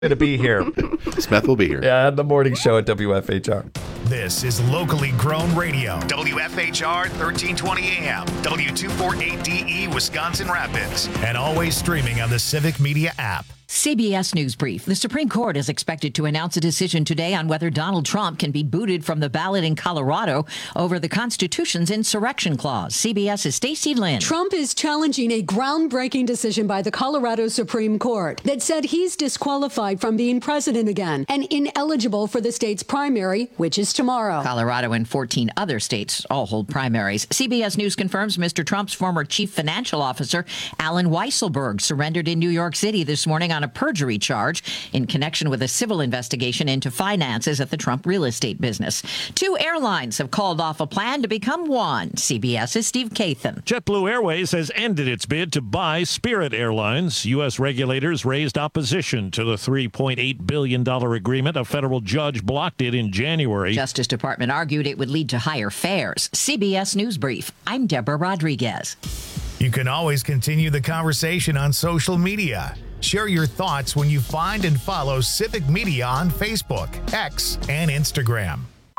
to be here. Smith will be here. Yeah, the morning show at WFHR. This is locally grown radio. WFHR 1320 AM, W248DE, Wisconsin Rapids. And always streaming on the Civic Media app. CBS News Brief. The Supreme Court is expected to announce a decision today on whether Donald Trump can be booted from the ballot in Colorado over the Constitution's insurrection clause. CBS's Stacey Lynn. Trump is challenging a groundbreaking decision by the Colorado Supreme Court that said he's disqualified from being president again and ineligible for the state's primary, which is tomorrow. Colorado and 14 other states all hold primaries. CBS News confirms Mr. Trump's former chief financial officer, Alan Weisselberg, surrendered in New York City this morning on a perjury charge in connection with a civil investigation into finances at the Trump real estate business. 2 airlines have called off a plan to become one. CBS's Steve Kathan. JetBlue Airways has ended its bid to buy Spirit Airlines. U.S. regulators raised opposition to the $3.8 billion agreement. A federal judge blocked it in January. Justice Department argued it would lead to higher fares. CBS News Brief. I'm Deborah Rodriguez. You can always continue the conversation on social media. Share your thoughts when you find and follow Civic Media on Facebook, X, and Instagram.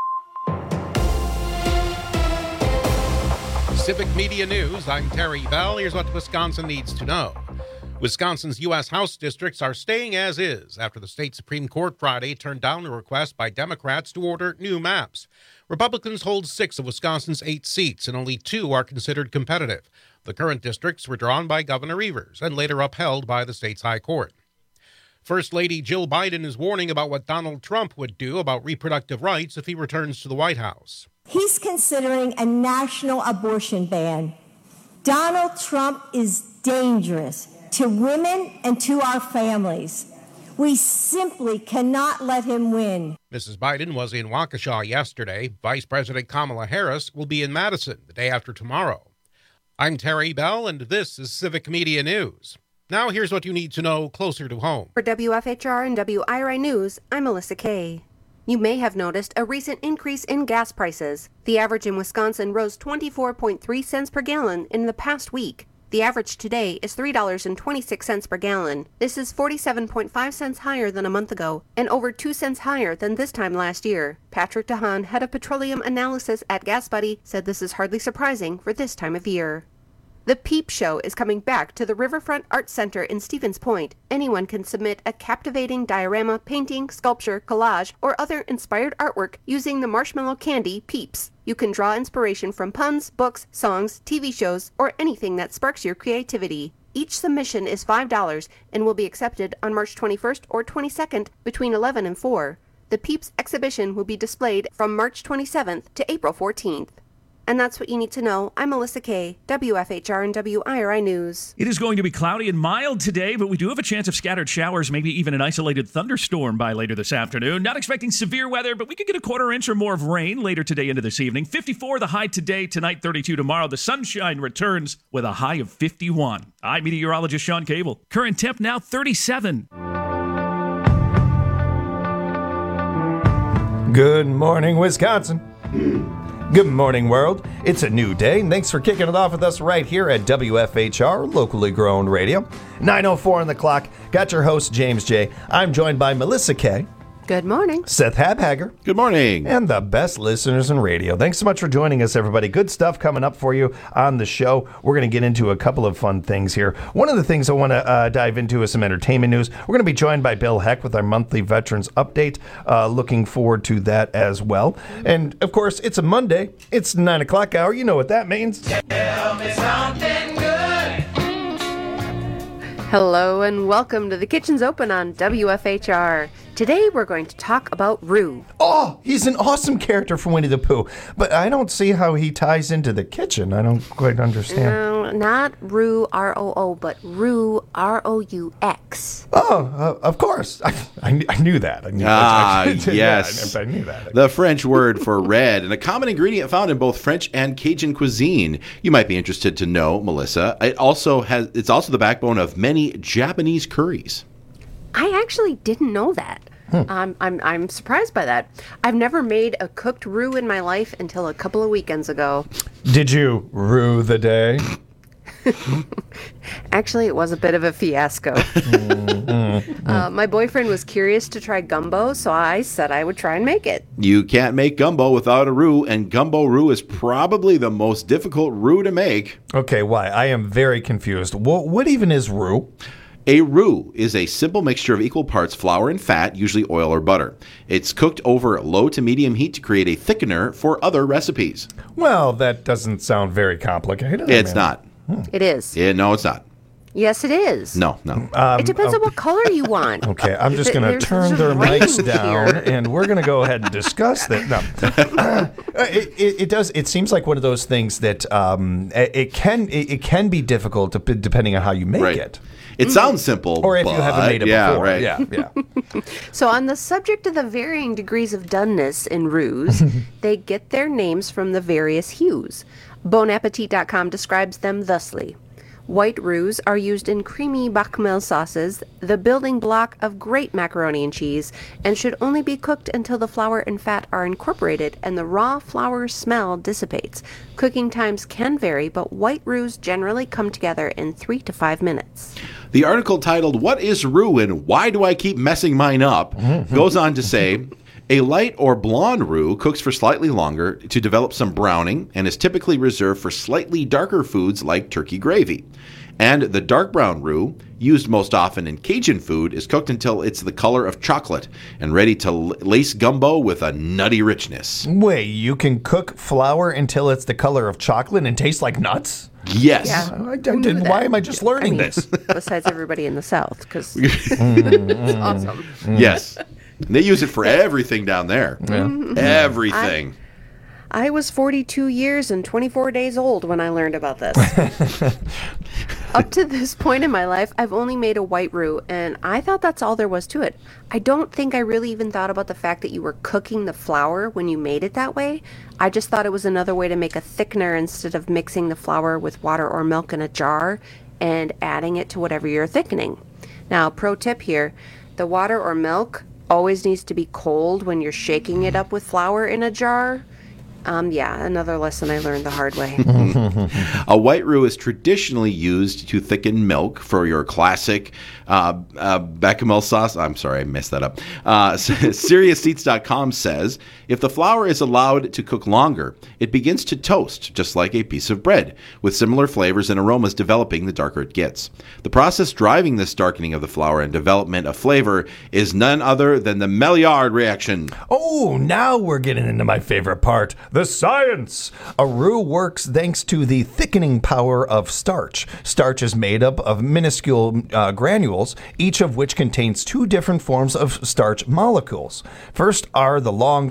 Civic Media News, I'm Terry Bell. Here's what Wisconsin needs to know. Wisconsin's U.S. House districts are staying as is after the state Supreme Court Friday turned down a request by Democrats to order new maps. Republicans hold 6 of Wisconsin's 8 seats, and only 2 are considered competitive. The current districts were drawn by Governor Evers and later upheld by the state's high court. First Lady Jill Biden is warning about what Donald Trump would do about reproductive rights if he returns to the White House. He's considering a national abortion ban. Donald Trump is dangerous to women and to our families. We simply cannot let him win. Mrs. Biden was in Waukesha yesterday. Vice President Kamala Harris will be in Madison the day after tomorrow. I'm Terry Bell, and this is Civic Media News. Now here's what you need to know closer to home. For WFHR and WIRI News, I'm Melissa Kay. You may have noticed a recent increase in gas prices. The average in Wisconsin rose 24.3 cents per gallon in the past week. The average today is $3.26 per gallon. This is 47.5 cents higher than a month ago and over 2 cents higher than this time last year. Patrick DeHaan, head of petroleum analysis at GasBuddy, said this is hardly surprising for this time of year. The Peep Show is coming back to the Riverfront Arts Center in Stevens Point. Anyone can submit a captivating diorama, painting, sculpture, collage, or other inspired artwork using the marshmallow candy Peeps. You can draw inspiration from puns, books, songs, TV shows, or anything that sparks your creativity. Each submission is $5 and will be accepted on March 21st or 22nd between 11 and 4. The Peeps exhibition will be displayed from March 27th to April 14th. And that's what you need to know. I'm Melissa Kay, WFHR and WIRI News. It is going to be cloudy and mild today, but we do have a chance of scattered showers, maybe even an isolated thunderstorm by later this afternoon. Not expecting severe weather, but we could get a quarter inch or more of rain later today into this evening. 54 the high today, tonight 32 tomorrow. The sunshine returns with a high of 51. I'm meteorologist Sean Cable. Current temp now 37. Good morning, Wisconsin. Good morning, world. It's a new day, and thanks for kicking it off with us right here at WFHR, locally grown radio. 9:04 on the clock. Got your host, James J. I'm joined by Melissa Kay. Good morning. Seth Habhager. Good morning. And the best listeners in radio. Thanks so much for joining us, everybody. Good stuff coming up for you on the show. We're going to get into a couple of fun things here. One of the things I want to dive into is some entertainment news. We're going to be joined by Bill Heck with our monthly Veterans Update. Looking forward to that as well. And, of course, it's a Monday. It's the 9 o'clock hour. You know what that means. Tell me something good. Hello and welcome to The Kitchen's Open on WFHR. Today we're going to talk about Roo. Oh, he's an awesome character from Winnie the Pooh, but I don't see how he ties into the kitchen. I don't quite understand. No, not Roo, R-O-O, but Roo, R-O-U-X. Oh, of course. I knew that. Yes. I knew that. The French word for red, and a common ingredient found in both French and Cajun cuisine. You might be interested to know, Melissa. It's also the backbone of many Japanese curries. I actually didn't know that. I'm surprised by that. I've never made a cooked roux in my life until a couple of weekends ago. Did you rue the day? Actually, it was a bit of a fiasco. My boyfriend was curious to try gumbo, so I said I would try and make it. You can't make gumbo without a roux, and gumbo roux is probably the most difficult roux to make. Okay, why? I am very confused. What even is roux? A roux is a simple mixture of equal parts flour and fat, usually oil or butter. It's cooked over low to medium heat to create a thickener for other recipes. Well, that doesn't sound very complicated. It's not. It is. No, it's not. Yes, it is. No. It depends on what color you want. Okay, I'm just going to turn their mics down, and we're going to go ahead and discuss that. No. It does. It seems like one of those things that it can be difficult depending on how you make it. It sounds simple, or if you haven't made it before. Right. Yeah. So on the subject of the varying degrees of doneness in roux, they get their names from the various hues. Bonappetit.com describes them thusly. White roux are used in creamy bechamel sauces, the building block of great macaroni and cheese, and should only be cooked until the flour and fat are incorporated and the raw flour smell dissipates. Cooking times can vary, but white roux generally come together in 3 to 5 minutes. The article titled, "What is roux and why do I keep messing mine up?" goes on to say, a light or blonde roux cooks for slightly longer to develop some browning and is typically reserved for slightly darker foods like turkey gravy. And the dark brown roux, used most often in Cajun food, is cooked until it's the color of chocolate and ready to lace gumbo with a nutty richness. Wait, you can cook flour until it's the color of chocolate and tastes like nuts? Yes. Yeah. Why am I just learning this? Besides everybody in the South, because it's awesome. Yes. They use it for everything down there. Yeah. Everything. I was 42 years and 24 days old when I learned about this. Up to this point in my life, I've only made a white roux, and I thought that's all there was to it. I don't think I really even thought about the fact that you were cooking the flour when you made it that way. I just thought it was another way to make a thickener instead of mixing the flour with water or milk in a jar and adding it to whatever you're thickening. Now, pro tip here, the water or milk always needs to be cold when you're shaking it up with flour in a jar. Another lesson I learned the hard way. A white roux is traditionally used to thicken milk for your classic bechamel sauce. I'm sorry, I messed that up. SeriousEats.com says, if the flour is allowed to cook longer, it begins to toast, just like a piece of bread, with similar flavors and aromas developing the darker it gets. The process driving this darkening of the flour and development of flavor is none other than the Maillard reaction. Oh, now we're getting into my favorite part. The science! A roux works thanks to the thickening power of starch. Starch is made up of minuscule granules, each of which contains two different forms of starch molecules. First are the long,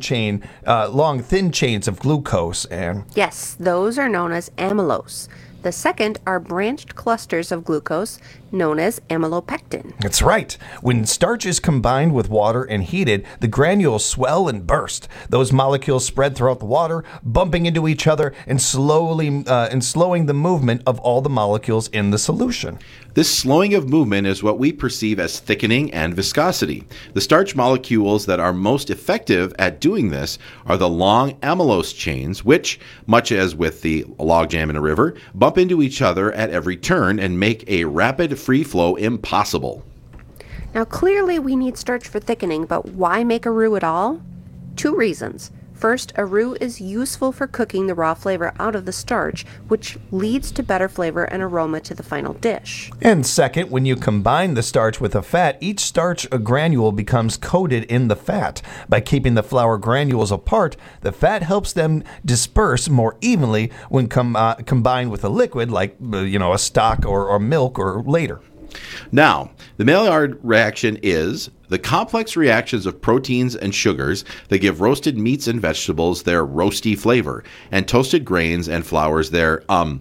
thin chains of glucose and... Yes, those are known as amylose. The second are branched clusters of glucose, known as amylopectin. That's right. When starch is combined with water and heated, the granules swell and burst. Those molecules spread throughout the water, bumping into each other and slowing the movement of all the molecules in the solution. This slowing of movement is what we perceive as thickening and viscosity. The starch molecules that are most effective at doing this are the long amylose chains, which, much as with the logjam in a river, bump into each other at every turn and make a rapid free flow impossible. Now, clearly we need starch for thickening, but why make a roux at all? 2 reasons. First, a roux is useful for cooking the raw flavor out of the starch, which leads to better flavor and aroma to the final dish. And second, when you combine the starch with the fat, each starch granule becomes coated in the fat. By keeping the flour granules apart, the fat helps them disperse more evenly when combined with a liquid like a stock or milk or later. Now, the Maillard reaction is the complex reactions of proteins and sugars that give roasted meats and vegetables their roasty flavor, and toasted grains and flours their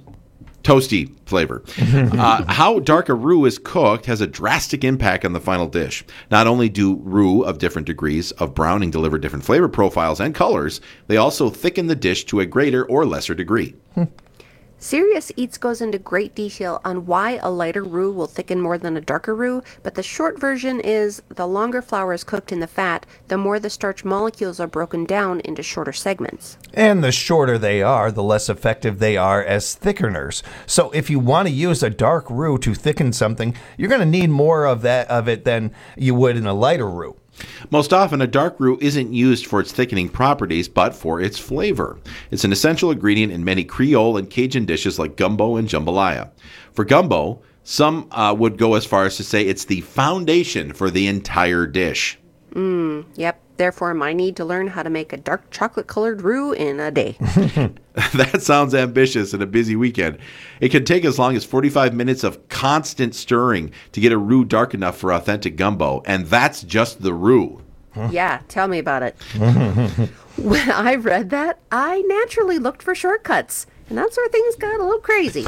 toasty flavor. How dark a roux is cooked has a drastic impact on the final dish. Not only do roux of different degrees of browning deliver different flavor profiles and colors, they also thicken the dish to a greater or lesser degree. Serious Eats goes into great detail on why a lighter roux will thicken more than a darker roux, but the short version is the longer flour is cooked in the fat, the more the starch molecules are broken down into shorter segments. And the shorter they are, the less effective they are as thickeners. So if you want to use a dark roux to thicken something, you're going to need more of it than you would in a lighter roux. Most often, a dark roux isn't used for its thickening properties, but for its flavor. It's an essential ingredient in many Creole and Cajun dishes like gumbo and jambalaya. For gumbo, some would go as far as to say it's the foundation for the entire dish. Yep. Therefore, I need to learn how to make a dark chocolate-colored roux in a day. That sounds ambitious in a busy weekend. It can take as long as 45 minutes of constant stirring to get a roux dark enough for authentic gumbo, and that's just the roux. Yeah, tell me about it. When I read that, I naturally looked for shortcuts, and that's where things got a little crazy.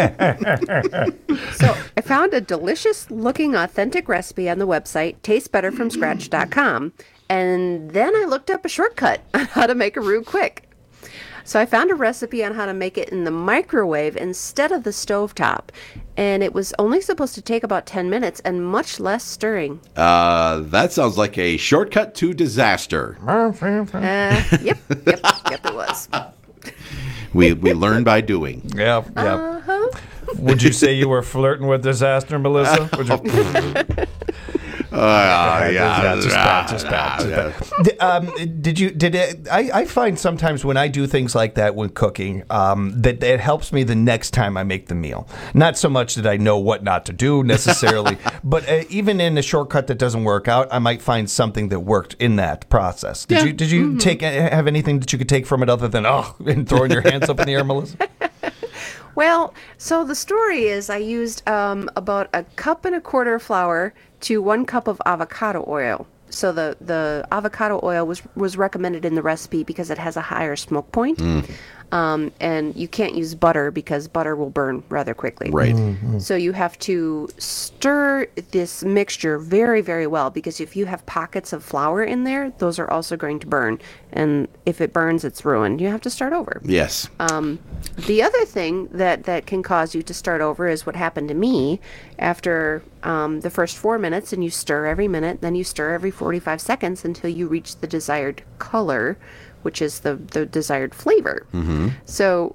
So I found a delicious-looking authentic recipe on the website, tastebetterfromscratch.com, and then I looked up a shortcut on how to make a roux quick. So I found a recipe on how to make it in the microwave instead of the stovetop, and it was only supposed to take about 10 minutes and much less stirring. That sounds like a shortcut to disaster. Yep, it was. We learn by doing. Yeah. Would you say you were flirting with disaster, Melissa? Would you? Just bad. I find sometimes when I do things like that when cooking, that it helps me the next time I make the meal. Not so much that I know what not to do necessarily, but even in a shortcut that doesn't work out, I might find something that worked in that process. Did you have anything that you could take from it other than and throwing your hands up in the air, Melissa? Well, so the story is I used about 1.25 cups flour to 1 cup of avocado oil. So the avocado oil was recommended in the recipe because it has a higher smoke point. And you can't use butter because butter will burn rather quickly. Right. So you have to stir this mixture very, very well, because if you have pockets of flour in there, those are also going to burn. And if it burns, it's ruined. You have to start over. Yes. The other thing that can cause you to start over is what happened to me after the first 4 minutes, and you stir every minute, then you stir every 45 seconds until you reach the desired color, which is the desired flavor. So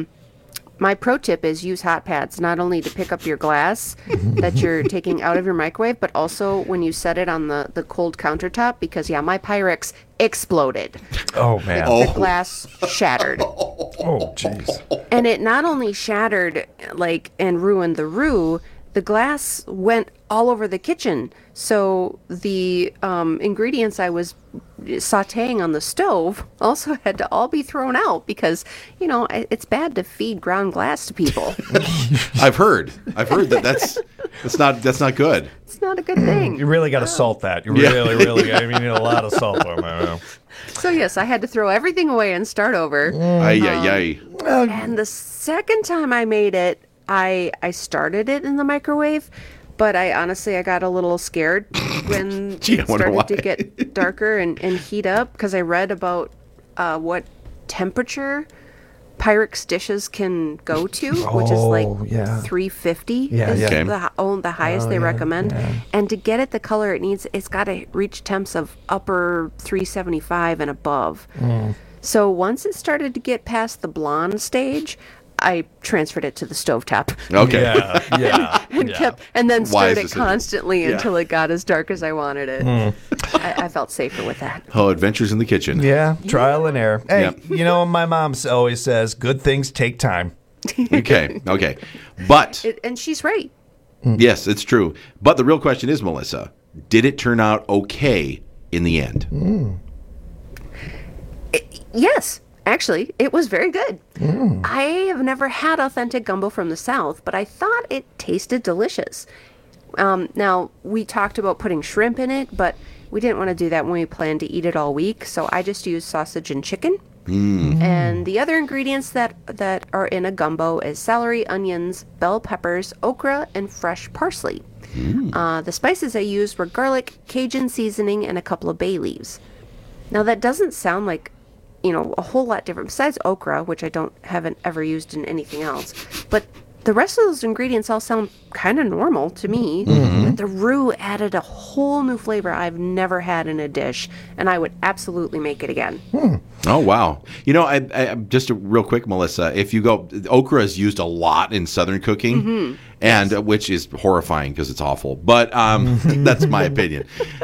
my pro tip is use hot pads, not only to pick up your glass that you're taking out of your microwave, but also when you set it on the cold countertop, because my Pyrex exploded. Oh, man. The glass shattered. Oh, jeez. And it not only shattered and ruined the roux, the glass went all over the kitchen. So the ingredients I was sautéing on the stove also had to all be thrown out because, it's bad to feed ground glass to people. I've heard that's not good. It's not a good thing. You really got to salt that. You really got. You need a lot of salt on that. So yes, I had to throw everything away and start over. And the second time I made it, I started it in the microwave, but I got a little scared when it started to get darker and heat up, because I read about what temperature Pyrex dishes can go to, which is 350 is the highest they recommend. And to get it the color it needs, it's got to reach temps of upper 375 and above. So once it started to get past the blonde stage, I transferred it to the stovetop. Okay. And then stirred it constantly until it got as dark as I wanted it. I felt safer with that. Oh, adventures in the kitchen. Yeah, trial and error. Hey, my mom always says, good things take time. Okay. But... and she's right. Yes, it's true. But the real question is, Melissa, did it turn out okay in the end? Yes. Actually, it was very good. I have never had authentic gumbo from the South, but I thought it tasted delicious. Now, we talked about putting shrimp in it, but we didn't want to do that when we planned to eat it all week, so I just used sausage and chicken. And the other ingredients that are in a gumbo is celery, onions, bell peppers, okra, and fresh parsley. The spices I used were garlic, Cajun seasoning, and a couple of bay leaves. Now, that doesn't sound like a whole lot different. Besides okra, which I haven't ever used in anything else, but the rest of those ingredients all sound kind of normal to me. But the roux added a whole new flavor I've never had in a dish, and I would absolutely make it again. Oh, wow. I just real quick, Melissa, if you go, okra is used a lot in Southern cooking, and which is horrifying because it's awful. But that's my opinion.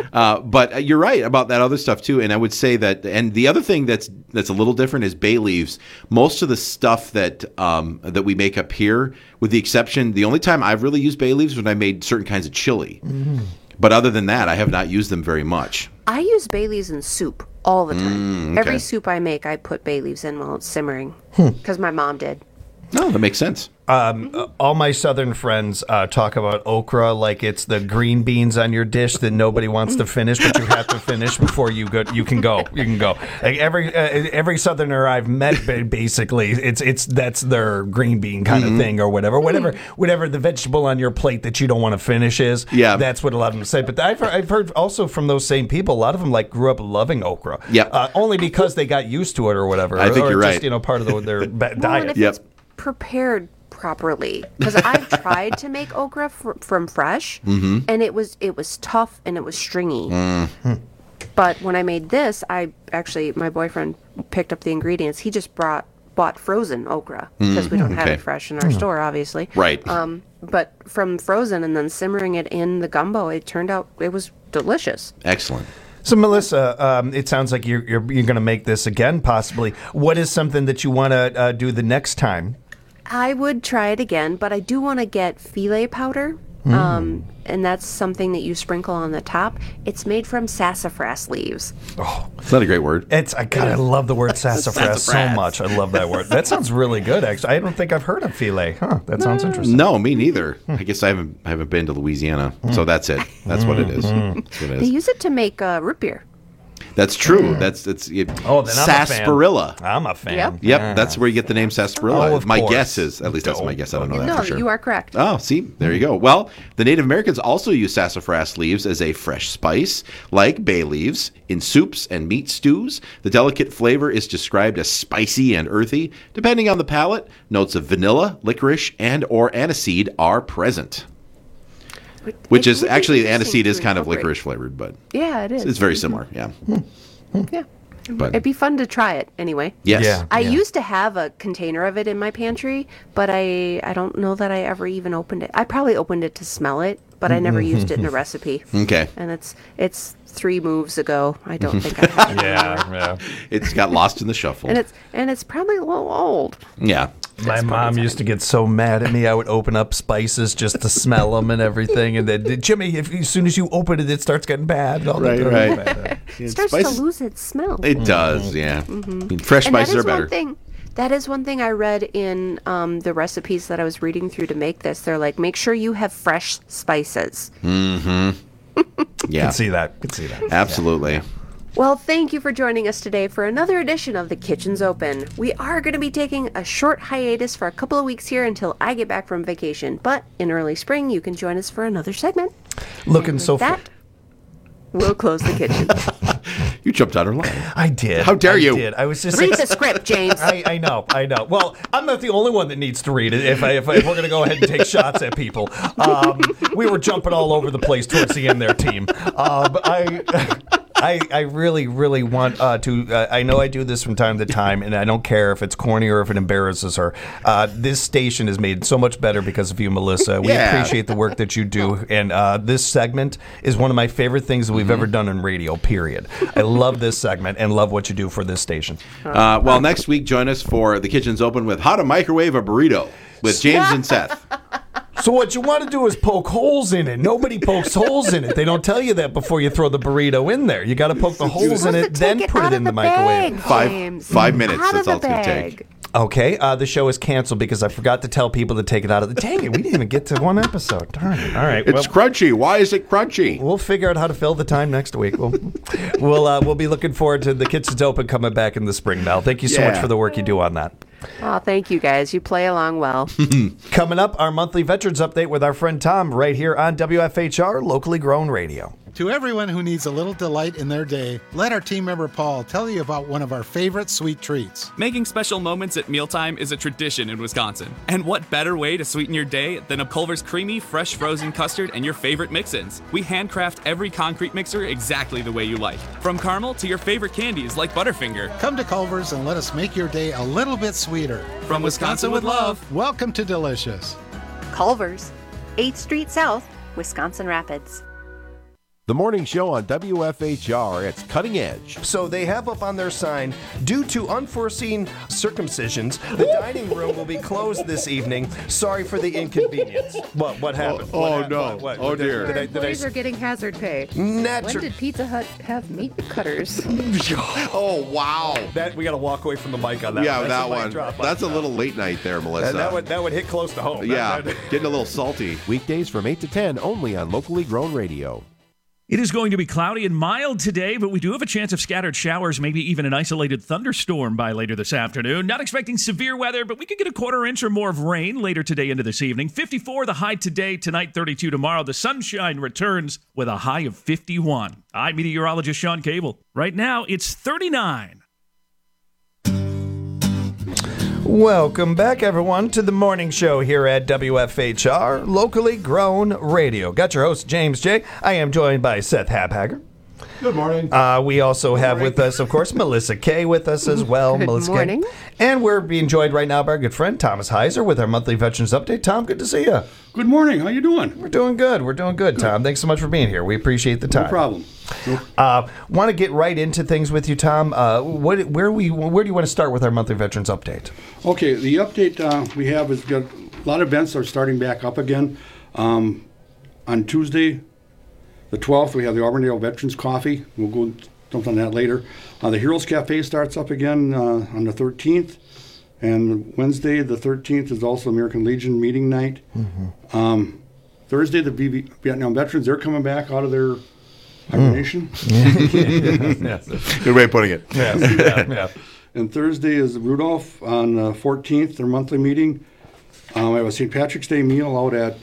But you're right about that other stuff, too. And I would say that, and the other thing that's a little different is bay leaves. Most of the stuff that we make up here, with the exception, the only time I've really used bay leaves was when I made certain kinds of chili. But other than that, I have not used them very much. I use bay leaves in soup all the time. Every soup I make, I put bay leaves in while it's simmering because my mom did. No, that makes sense. All my Southern friends talk about okra like it's the green beans on your dish that nobody wants to finish, but you have to finish before you go. You can go. Like every Southerner I've met, basically, that's their green bean kind of thing or whatever the vegetable on your plate that you don't want to finish is. Yeah, that's what a lot of them say. But I've heard also from those same people, a lot of them grew up loving okra. Yeah, only because they got used to it or whatever. I think you're right. Just, part of their diet. It's prepared properly, because I've tried to make okra from fresh, and it was tough and it was stringy. But when I made this, my boyfriend picked up the ingredients. He just bought frozen okra because we don't have it fresh in our store, obviously. Right. But from frozen and then simmering it in the gumbo, it turned out it was delicious. Excellent. So, Melissa, it sounds like you're going to make this again, possibly. What is something that you want to do the next time? I would try it again, but I do want to get filet powder, and that's something that you sprinkle on the top. It's made from sassafras leaves. Oh, is that a great word? I love the word sassafras so much. I love that word. That sounds really good, actually. I don't think I've heard of filet. That sounds interesting. No, me neither. I guess I haven't been to Louisiana, so that's it. That's what it is. That's what it is. They use it to make root beer. That's true. That's sarsaparilla. I'm a fan. Yep. That's where you get the name sarsaparilla. Oh, of my course. guess is, at least that's my guess. I don't know that for sure. You are correct. Oh, see, there you go. Well, the Native Americans also use sassafras leaves as a fresh spice, like bay leaves, in soups and meat stews. The delicate flavor is described as spicy and earthy. Depending on the palate, notes of vanilla, licorice, and or aniseed are present. Which is actually, aniseed is kind of licorice flavored, but yeah, it is. It's very similar. Yeah. Yeah. But it'd be fun to try it anyway. Yes. Yeah. I used to have a container of it in my pantry, but I don't know that I ever even opened it. I probably opened it to smell it, but I never used it in a recipe. Okay. And it's 3 moves ago. I don't think I have it anymore. Yeah. It's got lost in the shuffle. And it's probably a little old. Yeah. My mom used to get so mad at me. I would open up spices just to smell them and everything. And then, Jimmy, as soon as you open it, it starts getting bad. Right. It starts to lose its smell. It does, yeah. I mean, fresh spices are better. That is one thing I read in the recipes that I was reading through to make this. They're like, make sure you have fresh spices. Yeah. Can see that. Absolutely. Yeah. Well, thank you for joining us today for another edition of The Kitchen's Open. We are going to be taking a short hiatus for a couple of weeks here until I get back from vacation. But in early spring, you can join us for another segment. Looking so that, we'll close the kitchen. You jumped on her line. I did. How dare you? I was just read the script, James. I know. Well, I'm not the only one that needs to read it. If we're going to go ahead and take shots at people, we were jumping all over the place towards the end there, team. I really, really want to. I know I do this from time to time, and I don't care if it's corny or if it embarrasses her. This station is made so much better because of you, Melissa. We appreciate the work that you do, and this segment is one of my favorite things that we've ever done in radio, period. I love this segment and love what you do for this station. Well, next week, join us for The Kitchen's Open with How to Microwave a Burrito with James and Seth. So what you want to do is poke holes in it. Nobody pokes holes in it. They don't tell you that before you throw the burrito in there. You got to poke the holes in it, then put it in the microwave. 5 minutes. That's all it's going to take. Okay, the show is canceled because I forgot to tell people to take it out of the... Dang it, we didn't even get to one episode. Darn it. All right. It's crunchy. Why is it crunchy? We'll figure out how to fill the time next week. We'll be looking forward to The Kitchen's Open coming back in the spring, Mel. Thank you so much for the work you do on that. Oh, thank you, guys. You play along well. Coming up, our monthly Veterans Update with our friend Tom right here on WFHR, locally grown radio. To everyone who needs a little delight in their day, let our team member Paul tell you about one of our favorite sweet treats. Making special moments at mealtime is a tradition in Wisconsin. And what better way to sweeten your day than a Culver's creamy, fresh frozen custard and your favorite mix-ins? We handcraft every concrete mixer exactly the way you like. From caramel to your favorite candies like Butterfinger. Come to Culver's and let us make your day a little bit sweeter. From Wisconsin with love. Welcome to Delicious. Culver's, 8th Street South, Wisconsin Rapids. The morning show on WFHR, it's Cutting Edge. So they have up on their sign, due to unforeseen circumcisions, the dining room will be closed this evening. Sorry for the inconvenience. What happened? Oh, dear. Employees are getting hazard pay. When did Pizza Hut have meat cutters? Oh, wow. We got to walk away from the mic on that. Yeah, one. that one. That's a little late night there, Melissa. That would hit close to home. Yeah, getting a little salty. Weekdays from 8 to 10, only on locally grown radio. It is going to be cloudy and mild today, but we do have a chance of scattered showers, maybe even an isolated thunderstorm by later this afternoon. Not expecting severe weather, but we could get a quarter inch or more of rain later today into this evening. 54 the high today, tonight 32 tomorrow. The sunshine returns with a high of 51. I'm meteorologist Sean Cable. Right now, it's 39. Welcome back, everyone, to the morning show here at WFHR, locally grown radio. Got your host, James J. I am joined by Seth Habhager. Good morning. We also have with us, of course, Melissa Kay with us as well. Good Melissa morning. Kay. And we're being joined right now by our good friend, Thomas Heiser, with our monthly Veterans Update. Tom, good to see you. Good morning. How you doing? We're doing good. Tom. Thanks so much for being here. We appreciate the time. No problem. Want to get right into things with you, Tom. Where do you want to start with our monthly Veterans Update? Okay, the update we have is got a lot of events are starting back up again. On Tuesday, the 12th, we have the Auburndale Veterans Coffee. We'll go jump on that later. The Heroes Cafe starts up again on the 13th. And Wednesday, the 13th, is also American Legion meeting night. Mm-hmm. Thursday, the Vietnam veterans, they're coming back out of their hibernation. Yes. Good way of putting it. Yeah. And Thursday is Rudolph on the 14th, their monthly meeting. I have a St. Patrick's Day meal out at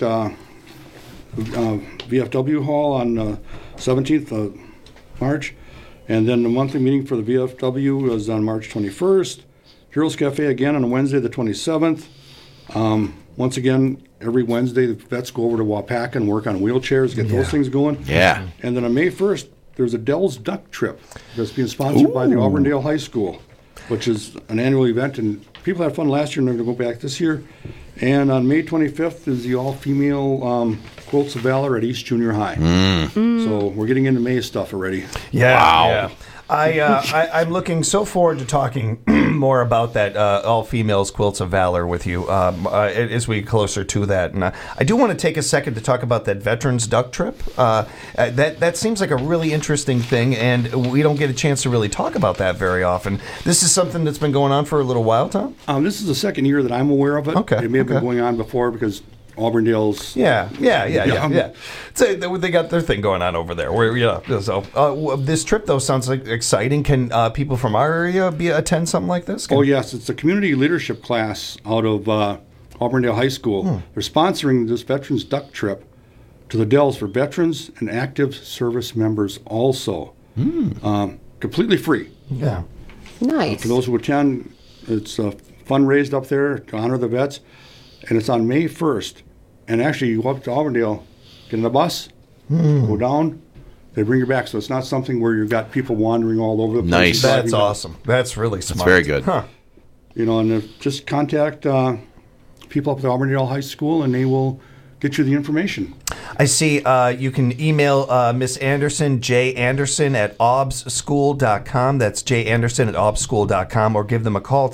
VFW Hall on 17th of March. And then the monthly meeting for the VFW is on March 21st. Heroes Cafe again on Wednesday the 27th. Once again, every Wednesday the vets go over to Waupaca and work on wheelchairs, get those things going. Yeah. And then on May 1st, there's a Dell's Duck Trip that's being sponsored by the Auburndale High School, which is an annual event. And people had fun last year and they're going to go back this year. And on May 25th is the all-female Quilts of Valor at East Junior High. So we're getting into May stuff already. Yeah. Wow. Yeah. I'm looking so forward to talking more about that all-females Quilts of Valor with you as we get closer to that. And I do want to take a second to talk about that Veterans Duck Trip. That seems like a really interesting thing, and we don't get a chance to really talk about that very often. This is something that's been going on for a little while, Tom? This is the second year that I'm aware of it. Okay. It may have been going on before because Auburndale's... Yeah. So they got their thing going on over there. So this trip, though, sounds like exciting. Can people from our area attend something like this? Oh, yes. It's a community leadership class out of Auburndale High School. They're sponsoring this Veterans Duck Trip to the Dells for veterans and active service members also. Completely free. Yeah. Nice. For those who attend, it's fundraised up there to honor the vets. And it's on May 1st. And actually, you go up to Auburndale, get in a bus, go down, they bring you back. So it's not something where you've got people wandering all over the place. Nice. That's awesome. That's really smart. That's very good. Huh. And just contact people up at Auburndale High School, and they will get you the information. I see you can email Miss Anderson, J. Anderson at obsschool.com. That's J. Anderson at obsschool.com, or give them a call at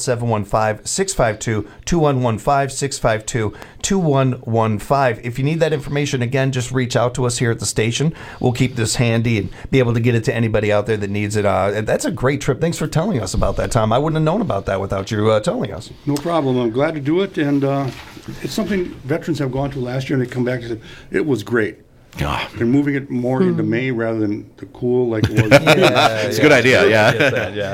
715-652-2115, 652-2115. If you need that information, again, just reach out to us here at the station. We'll keep this handy and be able to get it to anybody out there that needs it. That's a great trip. Thanks for telling us about that, Tom. I wouldn't have known about that without you telling us. No problem. I'm glad to do it, and it's something veterans have gone to last year, and they come back and say, it was great. They're moving it more into May rather than the cool like it was. It's a good idea. Yeah, I get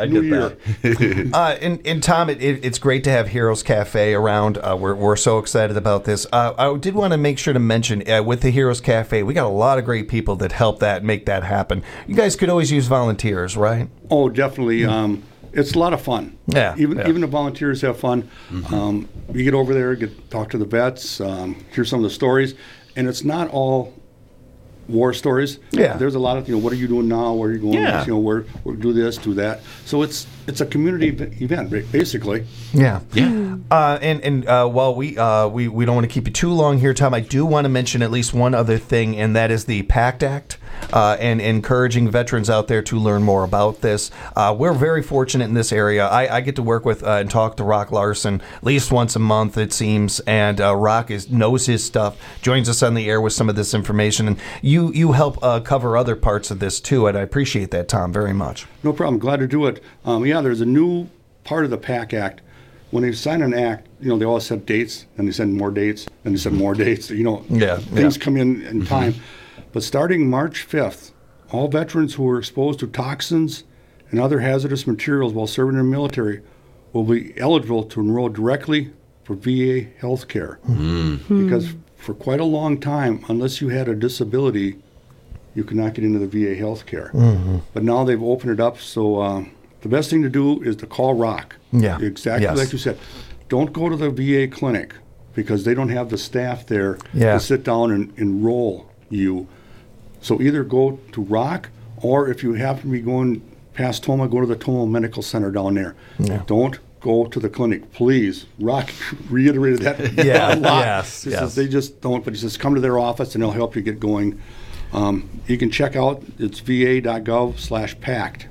that. And Tom, it's great to have Heroes Cafe around. We're so excited about this. I did want to make sure to mention with the Heroes Cafe, we got a lot of great people that help that make that happen. You guys could always use volunteers, right? Oh, definitely. It's a lot of fun. Yeah. Even the volunteers have fun. You get over there, talk to the vets, hear some of the stories, and it's not all war stories. Yeah. There's a lot of, what are you doing now? Where are you going? Yeah. Where do this, do that. So it's a community event, basically. Yeah. And while we don't want to keep you too long here, Tom, I do want to mention at least one other thing, and that is the PACT Act. And encouraging veterans out there to learn more about this. We're very fortunate in this area. I get to work with and talk to Rock Larson at least once a month, it seems, and Rock knows his stuff, joins us on the air with some of this information, and you help cover other parts of this too, and I appreciate that, Tom, very much. No problem. Glad to do it. There's a new part of the PACT Act. When they sign an act, they always set dates, and they send more dates, and they send more dates. Things come in time. But starting March 5th, all veterans who were exposed to toxins and other hazardous materials while serving in the military will be eligible to enroll directly for VA health care. Because for quite a long time, unless you had a disability, you could not get into the VA health care. But now they've opened it up, so the best thing to do is to call Rock. Yeah. Exactly like you said. Don't go to the VA clinic because they don't have the staff there Yeah. to sit down and enroll you. So either go to Rock, or if you happen to be going past Toma, go to the Toma Medical Center down there. Yeah. Don't go to the clinic, please. Rock reiterated that a lot. Yes. Says they just don't, but he says come to their office and they'll help you get going. You can check out, it's va.gov/PACT,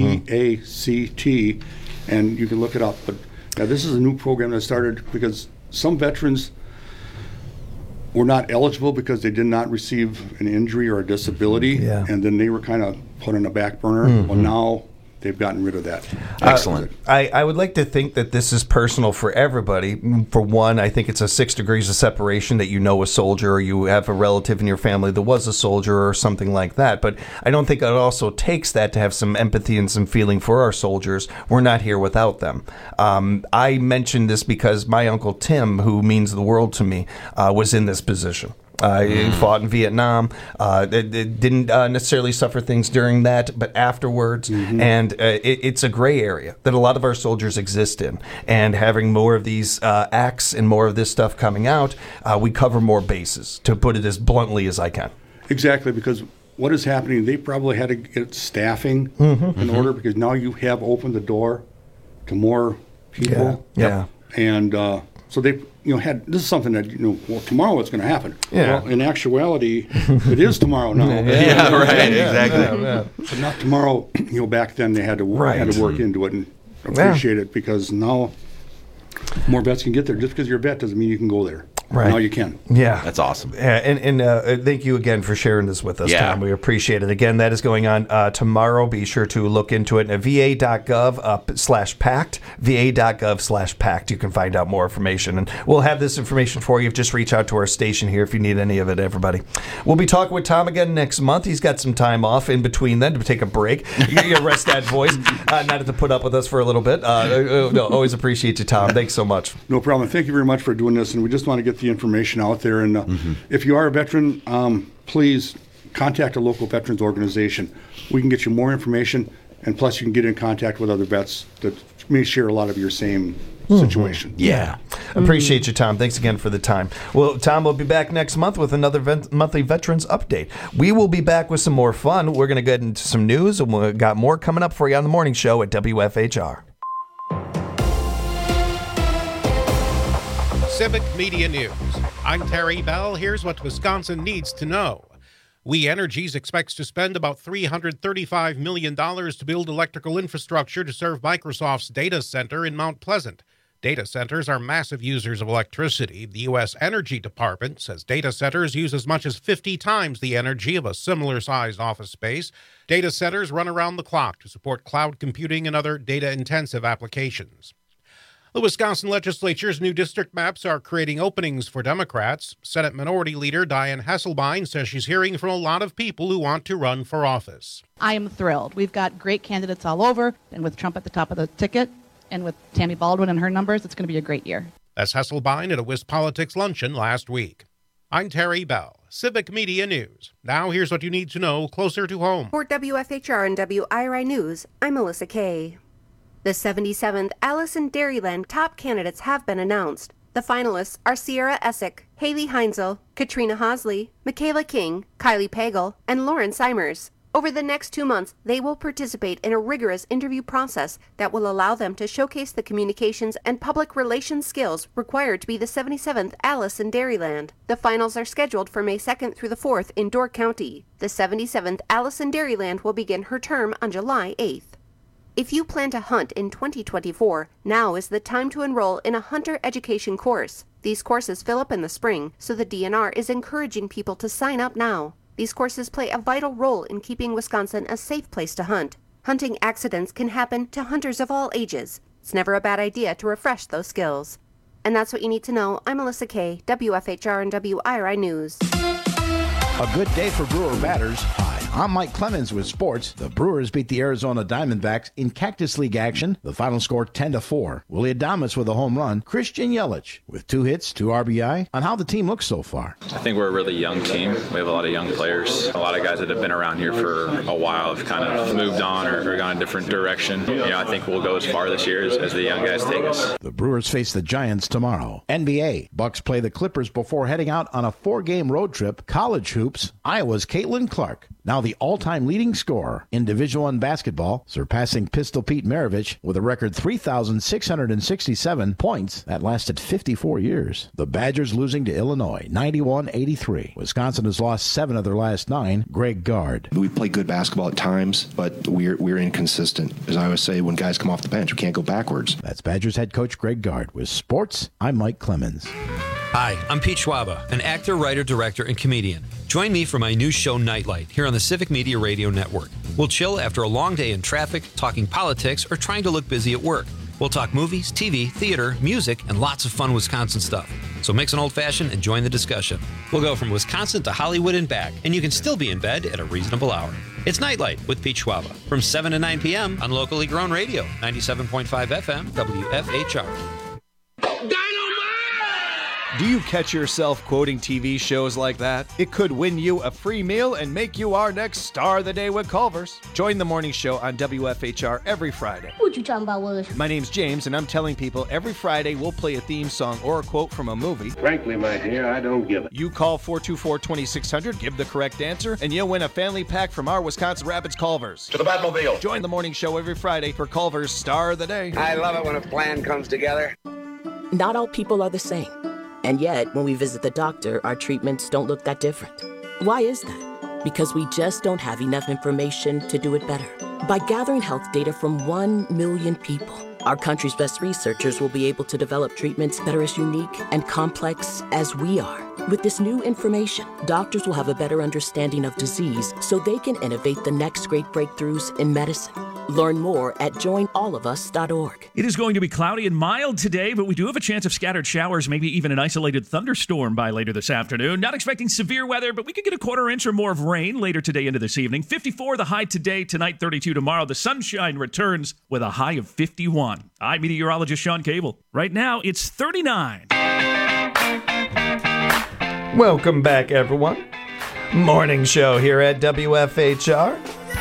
P-A-C-T, and you can look it up. But this is a new program that started because some veterans were not eligible because they did not receive an injury or a disability, and then they were kind of put on the back burner. Well, now they've gotten rid of that. Excellent. I would like to think that this is personal for everybody. For one, I think it's a 6 degrees of separation that you know a soldier or you have a relative in your family that was a soldier or something like that. But I don't think it also takes that to have some empathy and some feeling for our soldiers. We're not here without them. I mentioned this because my Uncle Tim, who means the world to me, was in this position. He fought in Vietnam. Didn't necessarily suffer things during that, but afterwards. And it's a gray area that a lot of our soldiers exist in. And having more of these acts and more of this stuff coming out, we cover more bases, to put it as bluntly as I can. Exactly, because what is happening, they probably had to get staffing in order, because now you have opened the door to more people. Yeah. And so they had, this is something that, well, tomorrow what's going to happen? Yeah. Well, in actuality, it is tomorrow now. Exactly. But not tomorrow, back then they had to work into it and appreciate it, because now more vets can get there. Just because you're a vet doesn't mean you can go there. Right. Now you can. Yeah. That's awesome. Yeah, and thank you again for sharing this with us, Tom. We appreciate it. Again, that is going on tomorrow. Be sure to look into it at va.gov/PACT, va.gov/PACT. You can find out more information. And we'll have this information for you. Just reach out to our station here if you need any of it, everybody. We'll be talking with Tom again next month. He's got some time off in between then to take a break. You rest that voice. Not have to put up with us for a little bit. No, always appreciate you, Tom. Thanks so much. No problem. Thank you very much for doing this. And we just want to get the information out there. And if you are a veteran, please contact a local veterans organization. We can get you more information, and plus you can get in contact with other vets that may share a lot of your same situation. Yeah. Appreciate you, Tom. Thanks again for the time. Well, Tom will be back next month with another monthly Veterans Update. We will be back with some more fun. We're going to get into some news, and we've got more coming up for you on the morning show at WFHR. Civic Media News. I'm Terry Bell. Here's what Wisconsin needs to know. We Energies expects to spend about $335 million to build electrical infrastructure to serve Microsoft's data center in Mount Pleasant. Data centers are massive users of electricity. The U.S. Energy Department says data centers use as much as 50 times the energy of a similar-sized office space. Data centers run around the clock to support cloud computing and other data-intensive applications. The Wisconsin legislature's new district maps are creating openings for Democrats. Senate Minority Leader Dianne Hasselbein says she's hearing from a lot of people who want to run for office. I am thrilled. We've got great candidates all over, and with Trump at the top of the ticket, and with Tammy Baldwin and her numbers, it's going to be a great year. That's Hasselbein at a WisPolitics luncheon last week. I'm Terry Bell, Civic Media News. Now here's what you need to know closer to home. For WFHR and WIRI News, I'm Melissa Kay. The 77th Alice in Dairyland top candidates have been announced. The finalists are Sierra Essick, Haley Heinzel, Katrina Hosley, Michaela King, Kylie Pagel, and Lauren Simers. Over the next 2 months, they will participate in a rigorous interview process that will allow them to showcase the communications and public relations skills required to be the 77th Alice in Dairyland. The finals are scheduled for May 2nd through the 4th in Door County. The 77th Alice in Dairyland will begin her term on July 8th. If you plan to hunt in 2024, now is the time to enroll in a hunter education course. These courses fill up in the spring, so the DNR is encouraging people to sign up now. These courses play a vital role in keeping Wisconsin a safe place to hunt. Hunting accidents can happen to hunters of all ages. It's never a bad idea to refresh those skills. And that's what you need to know. I'm Melissa Kay, WFHR and WIRI News. A good day for Brewer batters. Hi, I'm Mike Clemens with sports. The Brewers beat the Arizona Diamondbacks in Cactus League action. The final score 10-4. Willie Adames with a home run. Christian Yelich with 2 hits, 2 RBI. On how the team looks so far. I think we're a really young team. We have a lot of young players. A lot of guys that have been around here for a while have kind of moved on or gone a different direction. I think we'll go as far this year as the young guys take us. The Brewers face the Giants tomorrow. NBA. Bucks play the Clippers before heading out on a 4-game road trip. College hoops. Iowa's Caitlin Clark, now the all-time leading scorer in Division I basketball, surpassing Pistol Pete Maravich with a record 3,667 points that lasted 54 years. The Badgers losing to Illinois, 91-83. Wisconsin has lost 7 of their last 9. Greg Gard. We play good basketball at times, but we're inconsistent. As I always say, when guys come off the bench, we can't go backwards. That's Badgers head coach Greg Gard. With sports, I'm Mike Clemens. Hi, I'm Pete Schwaba, an actor, writer, director, and comedian. Join me for my new show, Nightlight, here on the Civic Media Radio Network. We'll chill after a long day in traffic, talking politics, or trying to look busy at work. We'll talk movies, TV, theater, music, and lots of fun Wisconsin stuff. So mix an old-fashioned and join the discussion. We'll go from Wisconsin to Hollywood and back, and you can still be in bed at a reasonable hour. It's Nightlight with Pete Schwaba from 7 to 9 p.m. on locally grown radio, 97.5 FM, WFHR. Do you catch yourself quoting TV shows like that? It could win you a free meal and make you our next Star of the Day with Culver's. Join the morning show on WFHR every Friday. What you talking about, Willis? My name's James, and I'm telling people every Friday we'll play a theme song or a quote from a movie. Frankly, my dear, I don't give it. You call 424-2600, give the correct answer, and you'll win a family pack from our Wisconsin Rapids Culver's. To the Batmobile. Join the morning show every Friday for Culver's Star of the Day. I love it when a plan comes together. Not all people are the same. And yet, when we visit the doctor, our treatments don't look that different. Why is that? Because we just don't have enough information to do it better. By gathering health data from 1 million people, our country's best researchers will be able to develop treatments that are as unique and complex as we are. With this new information, doctors will have a better understanding of disease so they can innovate the next great breakthroughs in medicine. Learn more at joinallofus.org. It is going to be cloudy and mild today, but we do have a chance of scattered showers, maybe even an isolated thunderstorm by later this afternoon. Not expecting severe weather, but we could get a quarter inch or more of rain later today into this evening. 54 the high today, tonight 32 tomorrow. The sunshine returns with a high of 51. I'm meteorologist Sean Cable. Right now, it's 39. Welcome back, everyone. Morning show here at WFHR.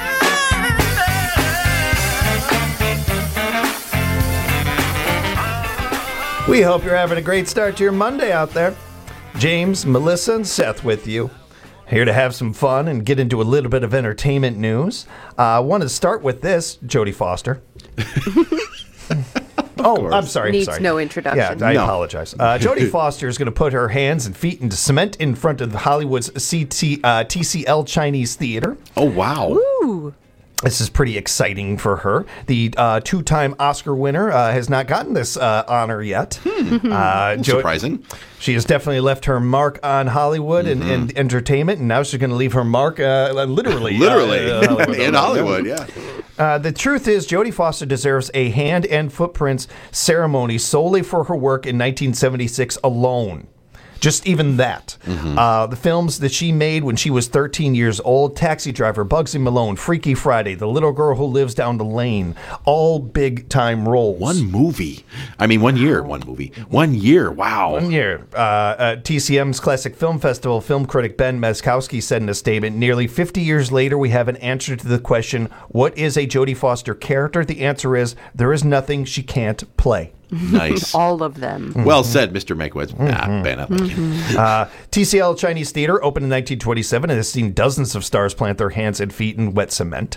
We hope you're having a great start to your Monday out there. James, Melissa, and Seth with you. Here to have some fun and get into a little bit of entertainment news. I want to start with this, Jodie Foster. I'm sorry. Needs no introduction. Yeah, I apologize. Jodie Foster is going to put her hands and feet into cement in front of Hollywood's TCL Chinese Theater. Oh, wow. Ooh. This is pretty exciting for her. The 2-time Oscar winner has not gotten this honor yet. Surprising. She has definitely left her mark on Hollywood and entertainment, and now she's going to leave her mark literally in Hollywood, yeah. The truth is, Jodie Foster deserves a hand and footprints ceremony solely for her work in 1976 alone. Just even that. The films that she made when she was 13 years old, Taxi Driver, Bugsy Malone, Freaky Friday, The Little Girl Who Lives Down the Lane, all big-time roles. 1 movie. I mean, 1 year, 1 movie. 1 year, wow. 1 year. TCM's Classic Film Festival film critic Ben Mezkowski said in a statement, nearly 50 years later, we have an answer to the question, what is a Jodie Foster character? The answer is, there is nothing she can't play. Nice. All of them. Well said, Mr. Makewitz. Ben, I like you. TCL Chinese Theater opened in 1927 and has seen dozens of stars plant their hands and feet in wet cement.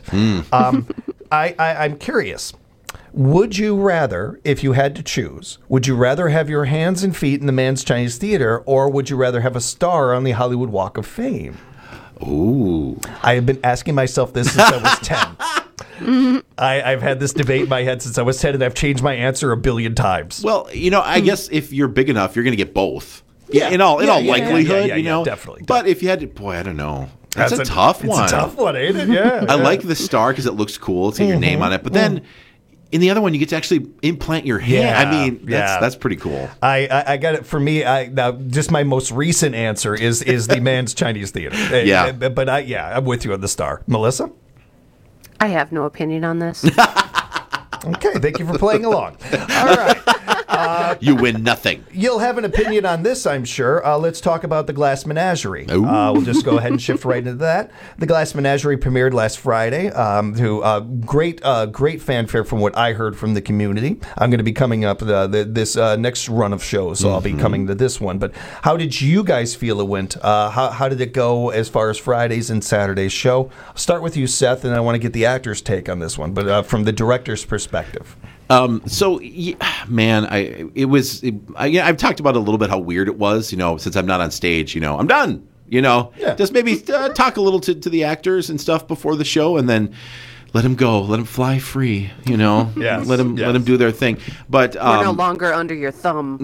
I'm curious. Would you rather, if you had to choose, would you rather have your hands and feet in the Mann's Chinese Theater, or would you rather have a star on the Hollywood Walk of Fame? Ooh. I have been asking myself this since I was 10. I've had this debate in my head since I was 10, and I've changed my answer a billion times. Well, I guess if you're big enough, you're going to get both. Yeah, in all likelihood, definitely. But if you had to, boy, I don't know. That's a tough one. It's a tough one, ain't it? Yeah. I like the star because it looks cool. It's got your name on it. But then in the other one, you get to actually implant your hand. Yeah, I mean, that's pretty cool. I got it. For me, now just my most recent answer is the Mann's Chinese Theater. Yeah. But I'm with you on the star. Melissa? I have no opinion on this. Okay, thank you for playing along. All right. You win nothing. You'll have an opinion on this, I'm sure. Let's talk about The Glass Menagerie. We'll just go ahead and shift right into that. The Glass Menagerie premiered last Friday. Great fanfare from what I heard from the community. I'm going to be coming up this next run of shows, so I'll be coming to this one. But how did you guys feel it went? How did it go as far as Friday's and Saturday's show? I'll start with you, Seth, and I want to get the actor's take on this one, but from the director's perspective. I've talked about a little bit how weird it was, since I'm not on stage, I'm done, just maybe talk a little to the actors and stuff before the show and then let them go, let them fly free, Yes, let them do their thing. But we're no longer under your thumb.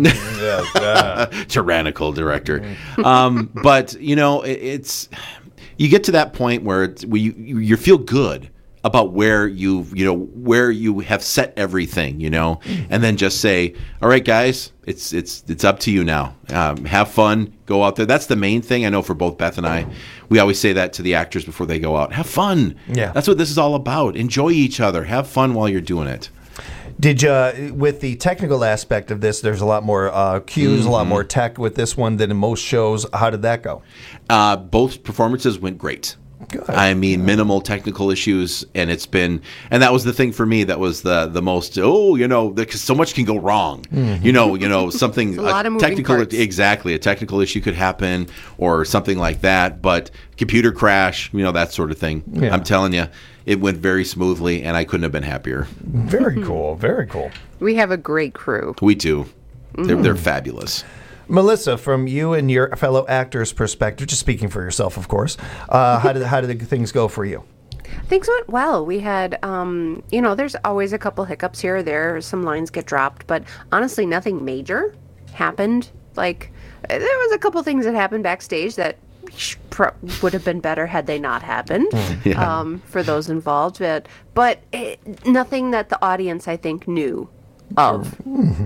Tyrannical director. But it's, you get to that point where you feel good about where you have set everything, and then just say, all right, guys, it's up to you now. Have fun, go out there. That's the main thing. I know for both Beth and I, we always say that to the actors before they go out. Have fun. Yeah. That's what this is all about. Enjoy each other. Have fun while you're doing it. Did you, with the technical aspect of this, there's a lot more cues, a lot more tech with this one than in most shows. How did that go? Both performances went great. Good. I mean, minimal technical issues, and that was the thing for me that was the most, because so much can go wrong. Something, a lot of moving technical, parts. exactly, a technical issue could happen or something like that, but computer crash, that sort of thing. Yeah. I'm telling you, it went very smoothly, and I couldn't have been happier. Very cool, very cool. We have a great crew. We do. They're fabulous. Melissa, from you and your fellow actors' perspective, just speaking for yourself, of course, how did things go for you? Things went well. We had, there's always a couple hiccups here or there. Some lines get dropped, but honestly, nothing major happened. Like, there was a couple things that happened backstage that would have been better had they not happened for those involved. But nothing that the audience, I think, knew of.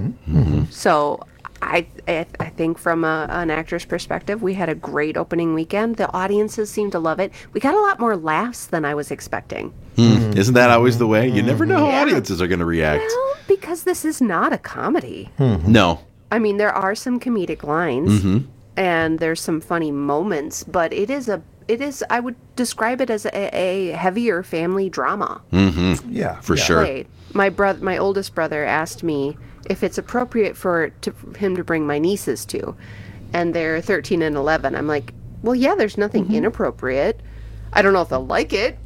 So I think from an actor's perspective, we had a great opening weekend. The audiences seemed to love it. We got a lot more laughs than I was expecting. Isn't that always the way? You never know how audiences are going to react. Well, because this is not a comedy. No. I mean, there are some comedic lines and there's some funny moments, but it is I would describe it as a heavier family drama. Yeah, for sure. My oldest brother asked me if it's appropriate for him to bring my nieces to, and they're 13 and 11. I'm like, well, yeah, there's nothing inappropriate. I don't know if they'll like it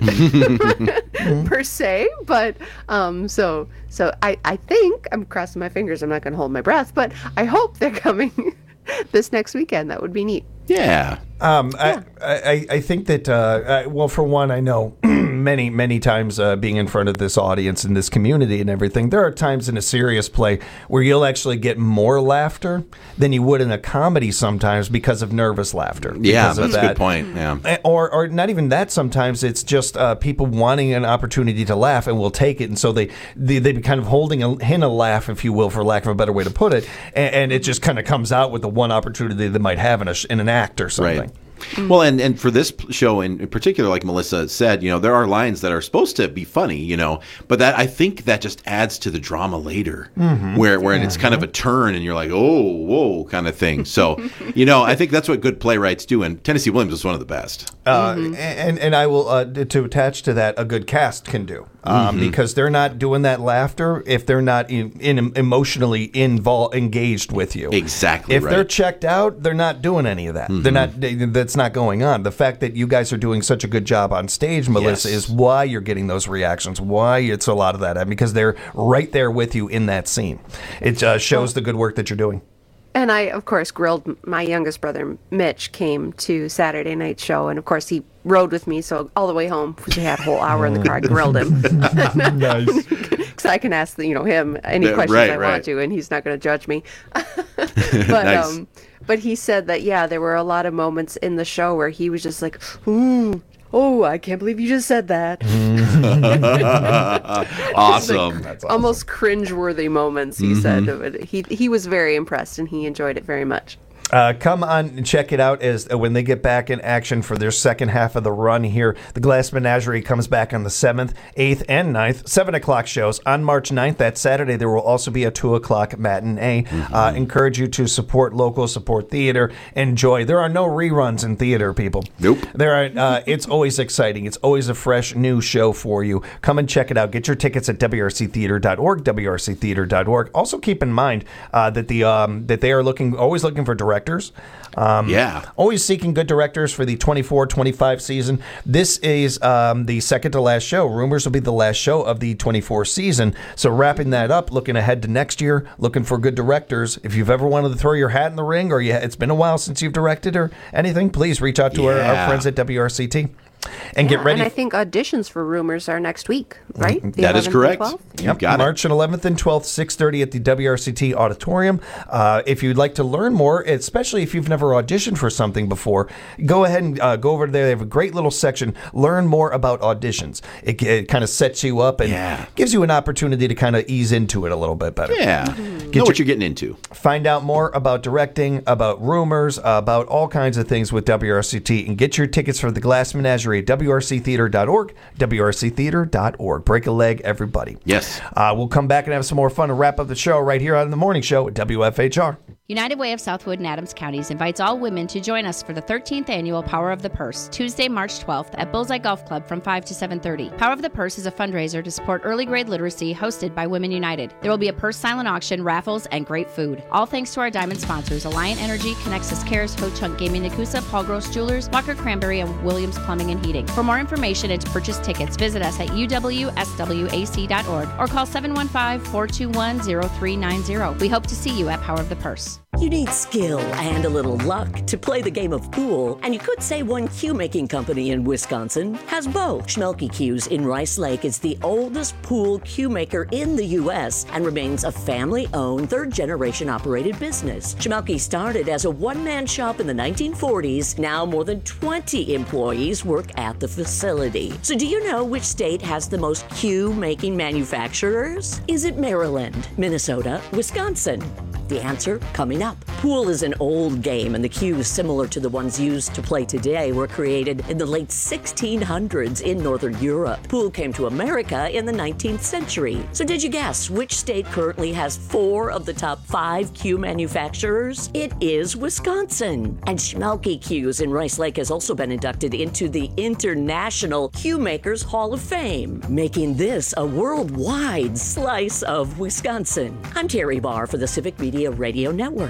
per se, but so I think, I'm crossing my fingers, I'm not going to hold my breath, but I hope they're coming this next weekend. That would be neat. Yeah. I think that, well, for one, I know many times being in front of this audience and this community and everything, there are times in a serious play where you'll actually get more laughter than you would in a comedy sometimes because of nervous laughter. Yeah, that's a good point. Yeah. Or not even that. Sometimes it's just people wanting an opportunity to laugh and will take it, and so they be kind of holding a laugh, if you will, for lack of a better way to put it, and it just kind of comes out with the one opportunity they might have in an act or something. Right. Well, and for this show in particular, like Melissa said, there are lines that are supposed to be funny, but that I think that just adds to the drama later, where it's kind of a turn and you're like, oh, whoa, kind of thing. So, I think that's what good playwrights do, and Tennessee Williams is one of the best. And I will, to attach to that, a good cast can do. Because they're not doing that laughter if they're not emotionally engaged with you. Exactly. If they're checked out, they're not doing any of that. They're not. That's not going on. The fact that you guys are doing such a good job on stage, Melissa, is why you're getting those reactions. Why it's a lot of that, because they're right there with you in that scene. It shows the good work that you're doing. And I, of course, grilled my youngest brother, Mitch, came to Saturday night's show. And, of course, he rode with me. So all the way home, we had a whole hour in the car. I grilled him. Nice. Because I can ask him any questions I want to, and he's not going to judge me. But Nice. But he said that, there were a lot of moments in the show where he was just like, oh, I can't believe you just said that. Awesome. That's awesome. Almost cringeworthy moments, he said. But he was very impressed, and he enjoyed it very much. Come on and check it out as when they get back in action for their second half of the run here. The Glass Menagerie comes back on the 7th, 8th, and 9th, 7 o'clock shows. On March 9th, that Saturday, there will also be a 2 o'clock matinee. Encourage you to support local, support theater, enjoy. There are no reruns in theater, people. Nope. There are. It's always exciting. It's always a fresh, new show for you. Come and check it out. Get your tickets at wrctheater.org, wrctheater.org. Also keep in mind that they are always looking for directors. Always seeking good directors for the 24-25 season. This is the second to last show. Rumors will be the last show of the 24 season. So wrapping that up, looking ahead to next year, looking for good directors. If you've ever wanted to throw your hat in the ring, or it's been a while since you've directed or anything, please reach out to our friends at WRCT. And get ready. And I think auditions for Rumors are next week, right? That is correct. Yep. Got March 11th and 12th, 6:30 at the WRCT Auditorium. If you'd like to learn more, especially if you've never auditioned for something before, go ahead and go over there. They have a great little section, Learn More About Auditions. It kind of sets you up and gives you an opportunity to kind of ease into it a little bit better. Yeah. Know what you're getting into. Find out more about directing, about Rumors, about all kinds of things with WRCT, and get your tickets for the Glass Menagerie at wrctheater.org, wrctheater.org. Break a leg, everybody. Yes. We'll come back and have some more fun to wrap up the show right here on The Morning Show at WFHR. United Way of Southwood and Adams Counties invites all women to join us for the 13th annual Power of the Purse, Tuesday, March 12th at Bullseye Golf Club from 5 to 7:30. Power of the Purse is a fundraiser to support early grade literacy hosted by Women United. There will be a purse silent auction, raffles, and great food. All thanks to our diamond sponsors, Alliant Energy, Connexus Cares, Ho Chunk Gaming Nakusa, Paul Gross Jewelers, Walker Cranberry, and Williams Plumbing and Heating. For more information and to purchase tickets, visit us at uwswac.org or call 715-421-0390. We hope to see you at Power of the Purse. You need skill and a little luck to play the game of pool, and you could say one cue making company in Wisconsin has both. Schmelke Cues in Rice Lake is the oldest pool cue maker in the U.S. and remains a family-owned, third-generation operated business. Schmelke started as a one-man shop in the 1940s. Now more than 20 employees work at the facility. So do you know which state has the most cue making manufacturers? Is it Maryland, Minnesota, Wisconsin? The answer coming up. Pool is an old game, and the cues similar to the ones used to play today were created in the late 1600s in Northern Europe. Pool came to America in the 19th century. So did you guess which state currently has 4 of the top 5 cue manufacturers? It is Wisconsin. And Schmelke Cues in Rice Lake has also been inducted into the International Cue Makers Hall of Fame, making this a worldwide slice of Wisconsin. I'm Terry Barr for the Civic Media Radio Network.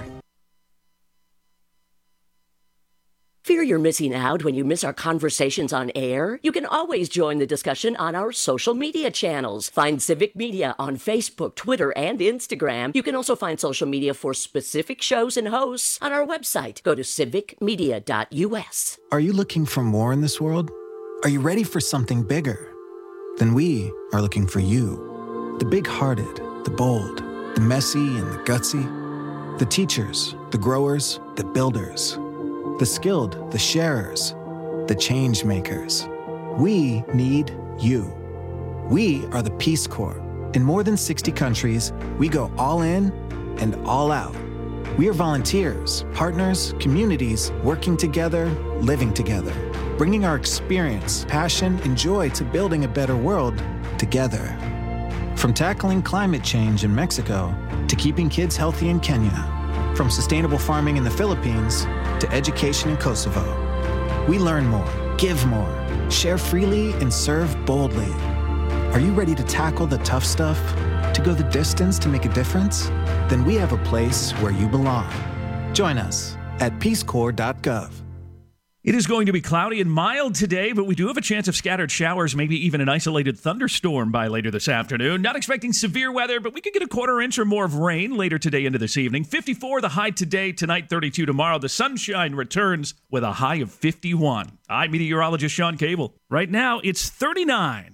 Fear you're missing out when you miss our conversations on air? You can always join the discussion on our social media channels. Find Civic Media on Facebook, Twitter, and Instagram. You can also find social media for specific shows and hosts on our website. Go to civicmedia.us. Are you looking for more in this world? Are you ready for something bigger? then we are looking for you. The big-hearted, the bold, the messy and the gutsy. The teachers, the growers, the builders. The skilled, the sharers, the change makers. We need you. We are the Peace Corps. In more than 60 countries, we go all in and all out. We are volunteers, partners, communities, working together, living together, bringing our experience, passion, and joy to building a better world together. From tackling climate change in Mexico to keeping kids healthy in Kenya, from sustainable farming in the Philippines to education in Kosovo. We learn more, give more, share freely, and serve boldly. Are you ready to tackle the tough stuff? To go the distance to make a difference? Then we have a place where you belong. Join us at peacecorps.gov. It is going to be cloudy and mild today, but we do have a chance of scattered showers, maybe even an isolated thunderstorm by later this afternoon. Not expecting severe weather, but we could get a quarter inch or more of rain later today into this evening. 54 the high today, tonight 32 tomorrow. The sunshine returns with a high of 51. I'm meteorologist Sean Cable. Right now, it's 39.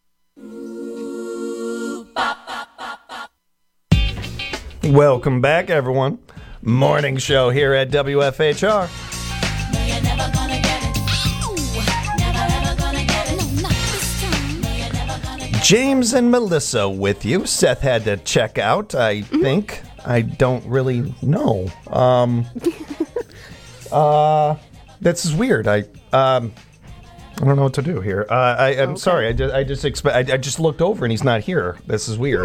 Welcome back, everyone. Morning show here at WFHR. James and Melissa with you. Seth had to check out, I think. I don't really know. This is weird. I don't know what to do here. I'm sorry. I just looked over and he's not here. This is weird.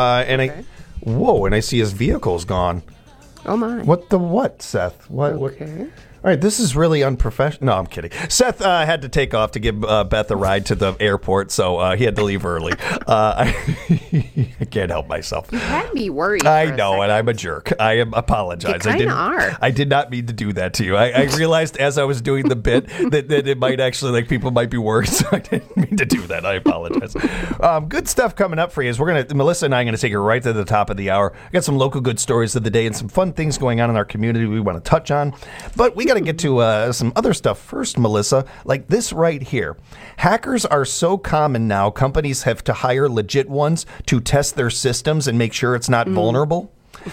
And I see his vehicle's gone. Oh my! What, Seth? What? Okay. All right, this is really unprofessional. No, I'm kidding. Seth had to take off to give Beth a ride to the airport, so he had to leave early. I can't help myself. You had me worried. I know, and I'm a jerk. I apologize. You kind of are. I did not mean to do that to you. I realized as I was doing the bit that it might actually, people might be worried, so I didn't mean to do that. I apologize. Good stuff coming up for you. Melissa and I are going to take you right to the top of the hour. We got some local good stories of the day and some fun things going on in our community we want to touch on. But we got to get to some other stuff first, Melissa, like this right here. Hackers are so common now, companies have to hire legit ones to test their systems and make sure it's not vulnerable.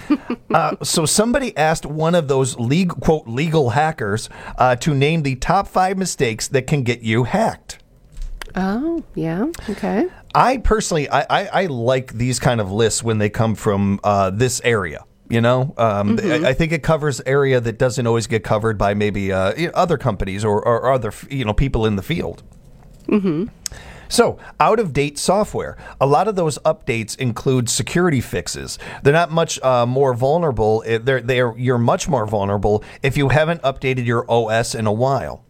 So somebody asked one of those legal hackers to name the top 5 mistakes that can get you hacked. Oh, yeah. Okay. I personally, I like these kind of lists when they come from this area. I think it covers area that doesn't always get covered by maybe other companies or other people in the field. Mm-hmm. So, out-of-date software. A lot of those updates include security fixes. They're not much more vulnerable. You're much more vulnerable if you haven't updated your OS in a while.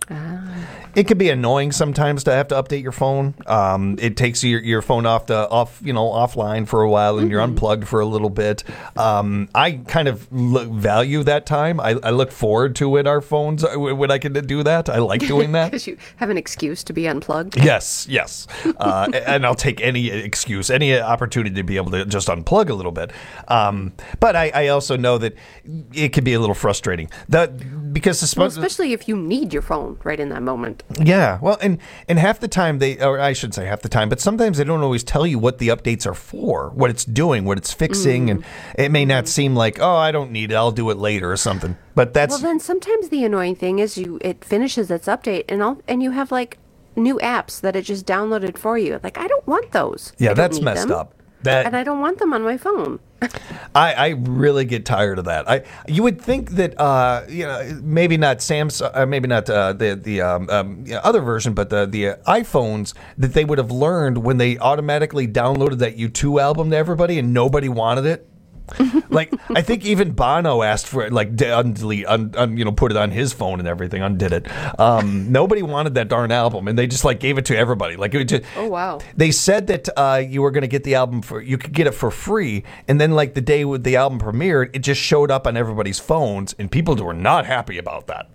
It can be annoying sometimes to have to update your phone. It takes your phone offline for a while, and you're unplugged for a little bit. I kind of value that time. I look forward to it. Our phones when I can do that. I like doing that because you have an excuse to be unplugged. Yes, and I'll take any excuse, any opportunity to be able to just unplug a little bit. But I also know that it can be a little frustrating. Especially if you need your phone right in that moment. Yeah, well, and half the time I shouldn't say half the time, but sometimes they don't always tell you what the updates are for, what it's doing, what it's fixing, and it may not seem like, I don't need it, I'll do it later or something. But well, then sometimes the annoying thing is it finishes its update and you have new apps that it just downloaded for you. I don't want those. Yeah, that's messed up. And I don't want them on my phone. I really get tired of that. You would think that maybe not Samsung, maybe not the other version, but the iPhones, that they would have learned when they automatically downloaded that U2 album to everybody and nobody wanted it. I think even Bono asked for it, undelete, put it on his phone and everything, undid it. Nobody wanted that darn album, and they just gave it to everybody. Oh wow! They said that you were going to get the album you could get it for free, and then the day with the album premiered, it just showed up on everybody's phones, and people were not happy about that.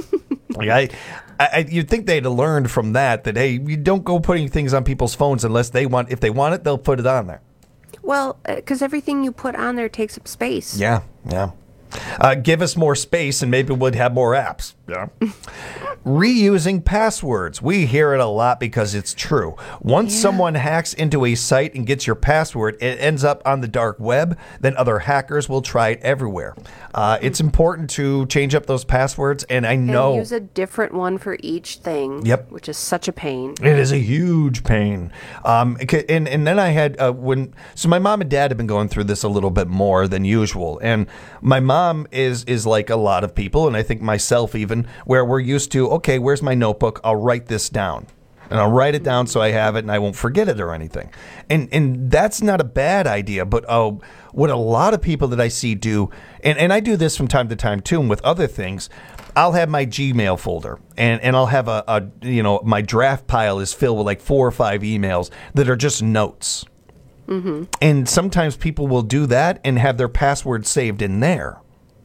You'd think they'd have learned from that hey, you don't go putting things on people's phones unless if they want it, they'll put it on there. Well, because everything you put on there takes up space. Yeah. Give us more space and maybe we'd have more apps. Yeah. Reusing passwords. We hear it a lot because it's true. Once someone hacks into a site and gets your password, it ends up on the dark web. Then other hackers will try it everywhere. It's important to change up those passwords, and I know... And use a different one for each thing, which is such a pain. It is a huge pain. And then I had... So my mom and dad have been going through this a little bit more than usual. And my mom is like a lot of people, and I think myself even, where we're used to, okay, where's my notebook? I'll write this down. And I'll write it down so I have it and I won't forget it or anything. And that's not a bad idea, but what a lot of people that I see do, and I do this from time to time too, and with other things, I'll have my Gmail folder and I'll have my draft pile is filled with like 4 or 5 emails that are just notes. Mm-hmm. And sometimes people will do that and have their password saved in there.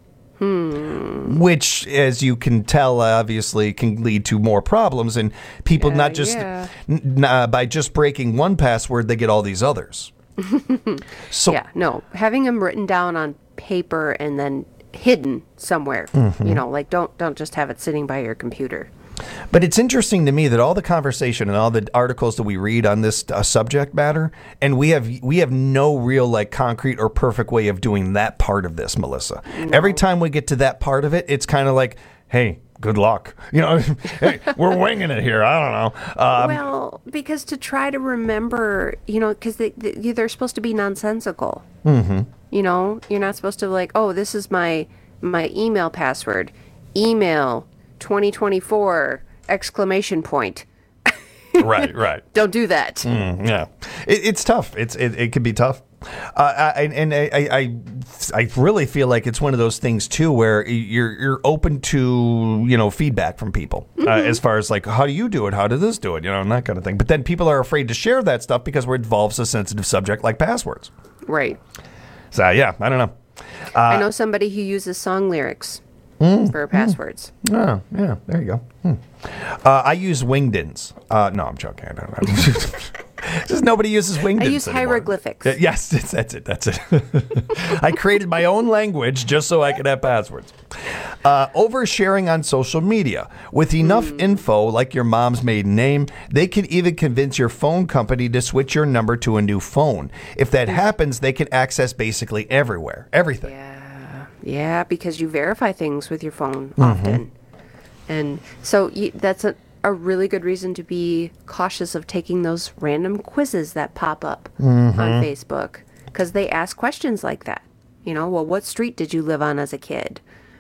Which, as you can tell, obviously can lead to more problems. And people not just by just breaking one password, they get all these others. So having them written down on paper and then hidden somewhere. Like don't just have it sitting by your computer. But it's interesting to me that all the conversation and all the articles that we read on this subject matter, and we have no real like concrete or perfect way of doing that part of this, Melissa. No. Every time we get to that part of it, it's kind of like, hey, good luck. Hey, we're winging it here. I don't know. Well, because to try to remember, because they're supposed to be nonsensical. Mm-hmm. You're not supposed to like, oh, this is my email password. Email 2024 ! Right. Don't do that. Yeah, it's tough. It can be tough. I really feel like it's one of those things too, where you're open to feedback from people as far as like, how do you do it? How does this do it? And that kind of thing. But then people are afraid to share that stuff because it involves a sensitive subject like passwords. Right. So yeah, I don't know. I know somebody who uses song lyrics for passwords. Oh, yeah, there you go. I use Wingdins. No, I'm joking. I don't know. Just nobody uses Wingdins I use anymore. hieroglyphics. Yes, that's it. I created my own language just so I could have passwords. Oversharing on social media. With enough info, like your mom's maiden name, they can even convince your phone company to switch your number to a new phone. If that happens, they can access basically everything. Yeah, because you verify things with your phone often. And so that's a really good reason to be cautious of taking those random quizzes that pop up on Facebook, because they ask questions like that. Well, what street did you live on as a kid?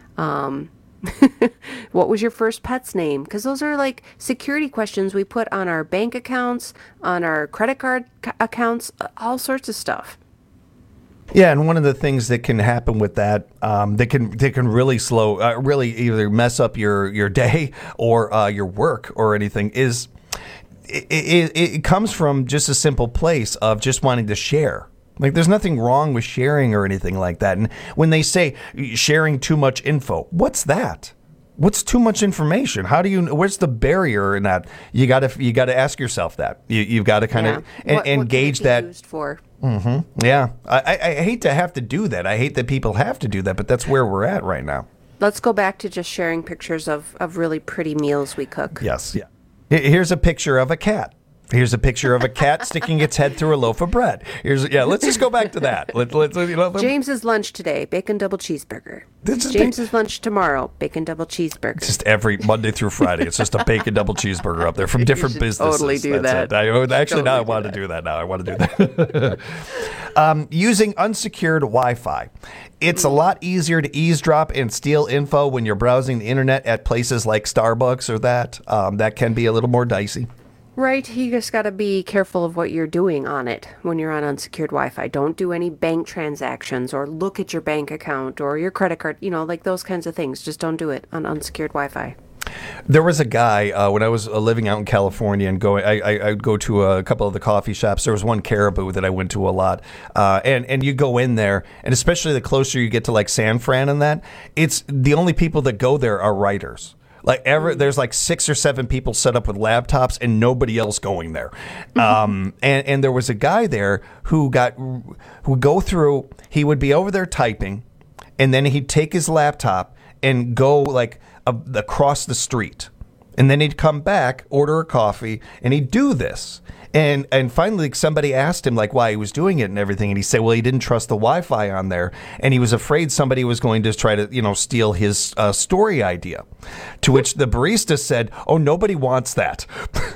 What was your first pet's name? Because those are like security questions we put on our bank accounts, on our credit card accounts, all sorts of stuff. Yeah, and one of the things that can happen with that, that can really really either mess up your day or your work or anything, is it comes from just a simple place of just wanting to share. Like, there's nothing wrong with sharing or anything like that. And when they say sharing too much info, what's that? What's too much information? Where's the barrier in that? You got to ask yourself that. You've got to kind of engage what can it be that. Used for? Yeah. I hate to have to do that. I hate that people have to do that, but that's where we're at right now. Let's go back to just sharing pictures of really pretty meals we cook. Yes. Yeah. Here's a picture of a cat. Here's a picture of a cat sticking its head through a loaf of bread. Let's just go back to that. James's lunch today, bacon double cheeseburger. James's lunch tomorrow, bacon double cheeseburger. Just every Monday through Friday, it's just a bacon double cheeseburger up there from different businesses. Totally do that. I want to do that now. I want to do that. Using unsecured Wi-Fi. It's a lot easier to eavesdrop and steal info when you're browsing the internet at places like Starbucks or that. That can be a little more dicey. Right, you just got to be careful of what you're doing on it when you're on unsecured Wi-Fi. Don't do any bank transactions or look at your bank account or your credit card, like those kinds of things. Just don't do it on unsecured Wi-Fi. There was a guy when I was living out in California and I'd go to a couple of the coffee shops. There was one Caribou that I went to a lot, and you go in there, and especially the closer you get to like San Fran and that, it's the only people that go there are writers. There's like 6 or 7 people set up with laptops and nobody else going there. And there was a guy there who would go through, he would be over there typing, and then he'd take his laptop and go like across the street. And then he'd come back, order a coffee, and he'd do this. And finally, somebody asked him like why he was doing it and everything, and he said, well, he didn't trust the Wi-Fi on there, and he was afraid somebody was going to try to, steal his story idea. To which the barista said, "Oh, nobody wants that."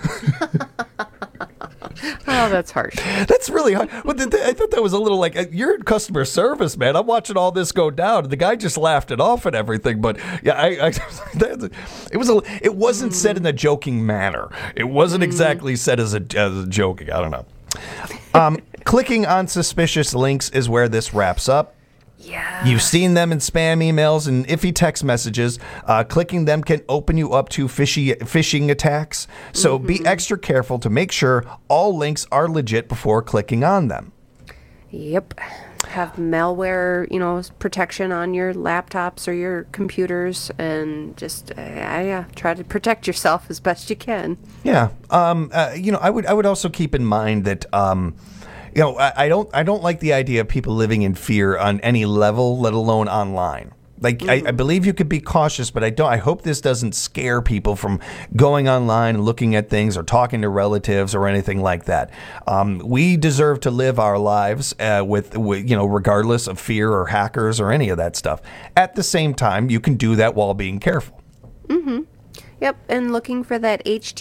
Oh, that's harsh. That's really hard. Well, I thought that was a little like, you're in customer service, man. I'm watching all this go down. The guy just laughed it off and everything. But yeah, it wasn't said in a joking manner. It wasn't exactly said as a joking. I don't know. Clicking on suspicious links is where this wraps up. Yeah. You've seen them in spam emails and iffy text messages. Clicking them can open you up to phishing attacks. So be extra careful to make sure all links are legit before clicking on them. Yep. Have malware, protection on your laptops or your computers, and just try to protect yourself as best you can. Yeah. I would also keep in mind that I don't like the idea of people living in fear on any level, let alone online. Like, I believe you could be cautious, but I hope this doesn't scare people from going online and looking at things or talking to relatives or anything like that. We deserve to live our lives with regardless of fear or hackers or any of that stuff. At the same time, you can do that while being careful. Mm-hmm. Yep, and looking for that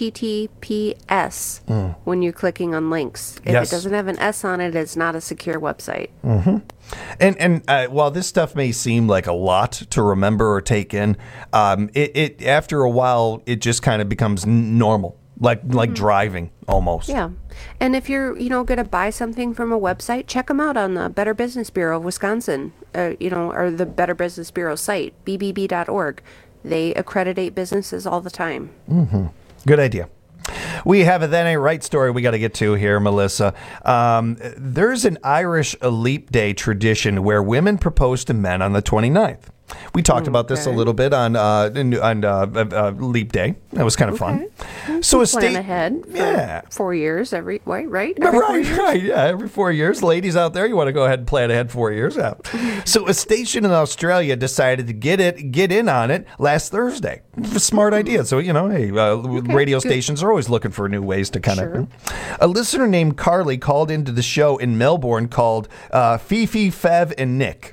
HTTPS when you're clicking on links. If it doesn't have an S on it, it's not a secure website. Mm-hmm. And while this stuff may seem like a lot to remember or take in, it after a while it just kind of becomes normal, like driving almost. Yeah, and if you're going to buy something from a website, check them out on the Better Business Bureau of Wisconsin, or the Better Business Bureau site, bbb.org. They accreditate businesses all the time. Mm-hmm. Good idea. We have a That Ain't Right story we got to get to here, Melissa. There's an Irish Leap Day tradition where women propose to men on the 29th. We talked about this a little bit on Leap Day. That was kind of fun. So a plan ahead for 4 years every 4 years? Yeah, every 4 years. Ladies out there, you want to go ahead and plan ahead 4 years. Yeah. So a station in Australia decided to get in on it last Thursday. A smart idea. So, radio stations are always looking for new ways to kind of... A listener named Carly called into the show in Melbourne called Fifi, Fev, and Nick.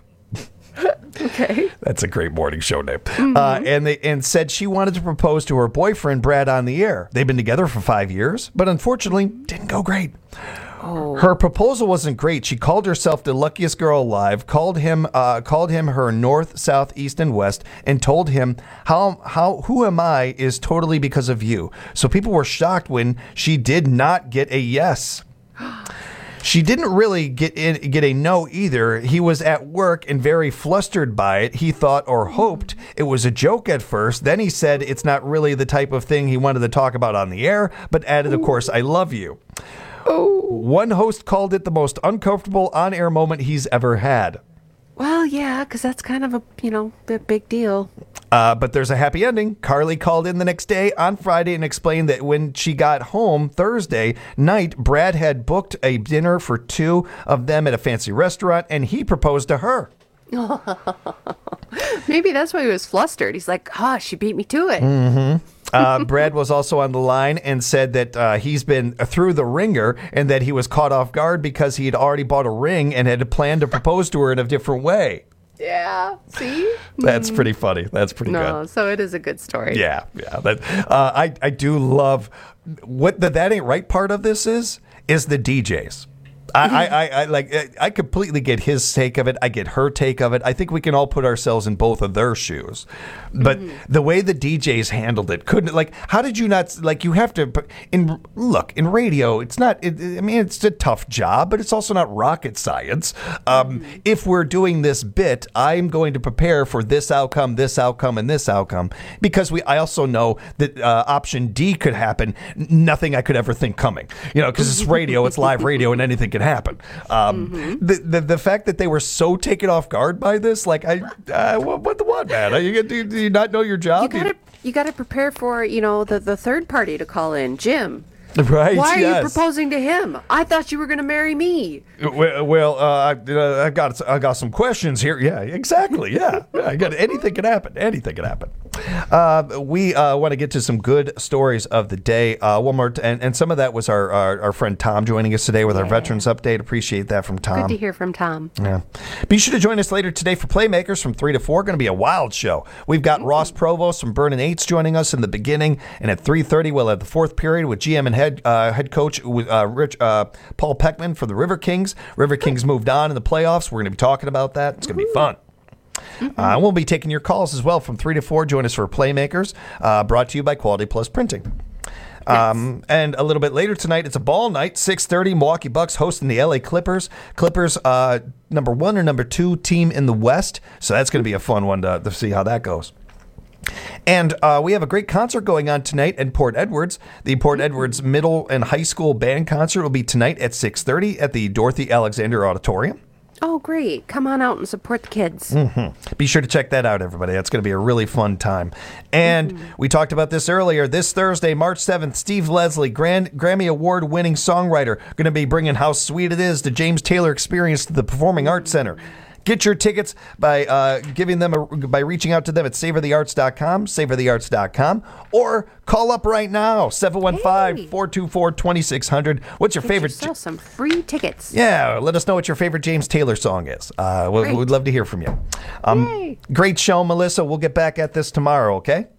Okay. That's a great morning show name. And said she wanted to propose to her boyfriend, Brad, on the air. They've been together for 5 years, but unfortunately didn't go great. Oh. Her proposal wasn't great. She called herself the luckiest girl alive, called him her north, south, east, and west, and told him who am I is totally because of you. So people were shocked when she did not get a yes. She didn't really get a no either. He was at work and very flustered by it. He thought or hoped it was a joke at first. Then he said it's not really the type of thing he wanted to talk about on the air, but added, of course, I love you. Oh. One host called it the most uncomfortable on-air moment he's ever had. Well, yeah, because that's kind of a big deal. But there's a happy ending. Carly called in the next day on Friday and explained that when she got home Thursday night, Brad had booked a dinner for two of them at a fancy restaurant, and he proposed to her. Maybe that's why he was flustered. He's like, she beat me to it. Mm-hmm. Brad was also on the line and said that he's been through the ringer and that he was caught off guard because he had already bought a ring and had planned to propose to her in a different way. Yeah, see? That's pretty funny. That's pretty good. No, so it is a good story. Yeah. I do love what the That Ain't Right part of this is the DJs. I completely get his take of it. I get her take of it. I think we can all put ourselves in both of their shoes. But the way the DJs handled it, how did you not, you have to, in radio, it's not, it's a tough job, but it's also not rocket science. If we're doing this bit, I'm going to prepare for this outcome, and this outcome, because I also know that option D could happen, nothing I could ever think coming, because it's radio, it's live radio, and anything can happen. The fact that they were so taken off guard by this, what man? Do you not know your job? You got to prepare for the third party to call in, Jim. Right? Why are yes. you proposing to him? I thought you were going to marry me. Well, I got some questions here. Yeah, exactly. Yeah, I got anything can happen. Anything can happen. We want to get to some good stories of the day. One more, and some of that was our friend Tom joining us today with our Veterans Update. Appreciate that from Tom. Good to hear from Tom. Yeah. Be sure to join us later today for Playmakers from 3 to 4. Going to be a wild show. We've got Ross Provost from Vernon Eights joining us in the beginning, and at 3:30 we'll have the fourth period with GM and head coach Paul Peckman for the River Kings. River Kings moved on in the playoffs. We're going to be talking about that. It's going to be fun. We'll be taking your calls as well from 3 to 4. Join us for Playmakers, brought to you by Quality Plus Printing. And a little bit later tonight, it's a ball night, 6:30. Milwaukee Bucks hosting the LA Clippers. Clippers, number 1 or number 2 team in the West. So that's going to be a fun one to see how that goes. And we have a great concert going on tonight in Port Edwards. The Port Edwards Middle and High School Band Concert will be tonight at 6:30 at the Dorothy Alexander Auditorium. Oh, great. Come on out and support the kids. Be sure to check that out, everybody. That's going to be a really fun time. And we talked about this earlier. This Thursday, March 7th, Steve Leslie, Grammy Award-winning songwriter, going to be bringing How Sweet It Is to James Taylor Experience to the Performing Arts Center. Get your tickets by by reaching out to them at savorthearts.com, or call up right now, 715-424-2600. What's your favorite? Get yourself some free tickets. Yeah, let us know what your favorite James Taylor song is. We'd love to hear from you. Great show, Melissa. We'll get back at this tomorrow, okay?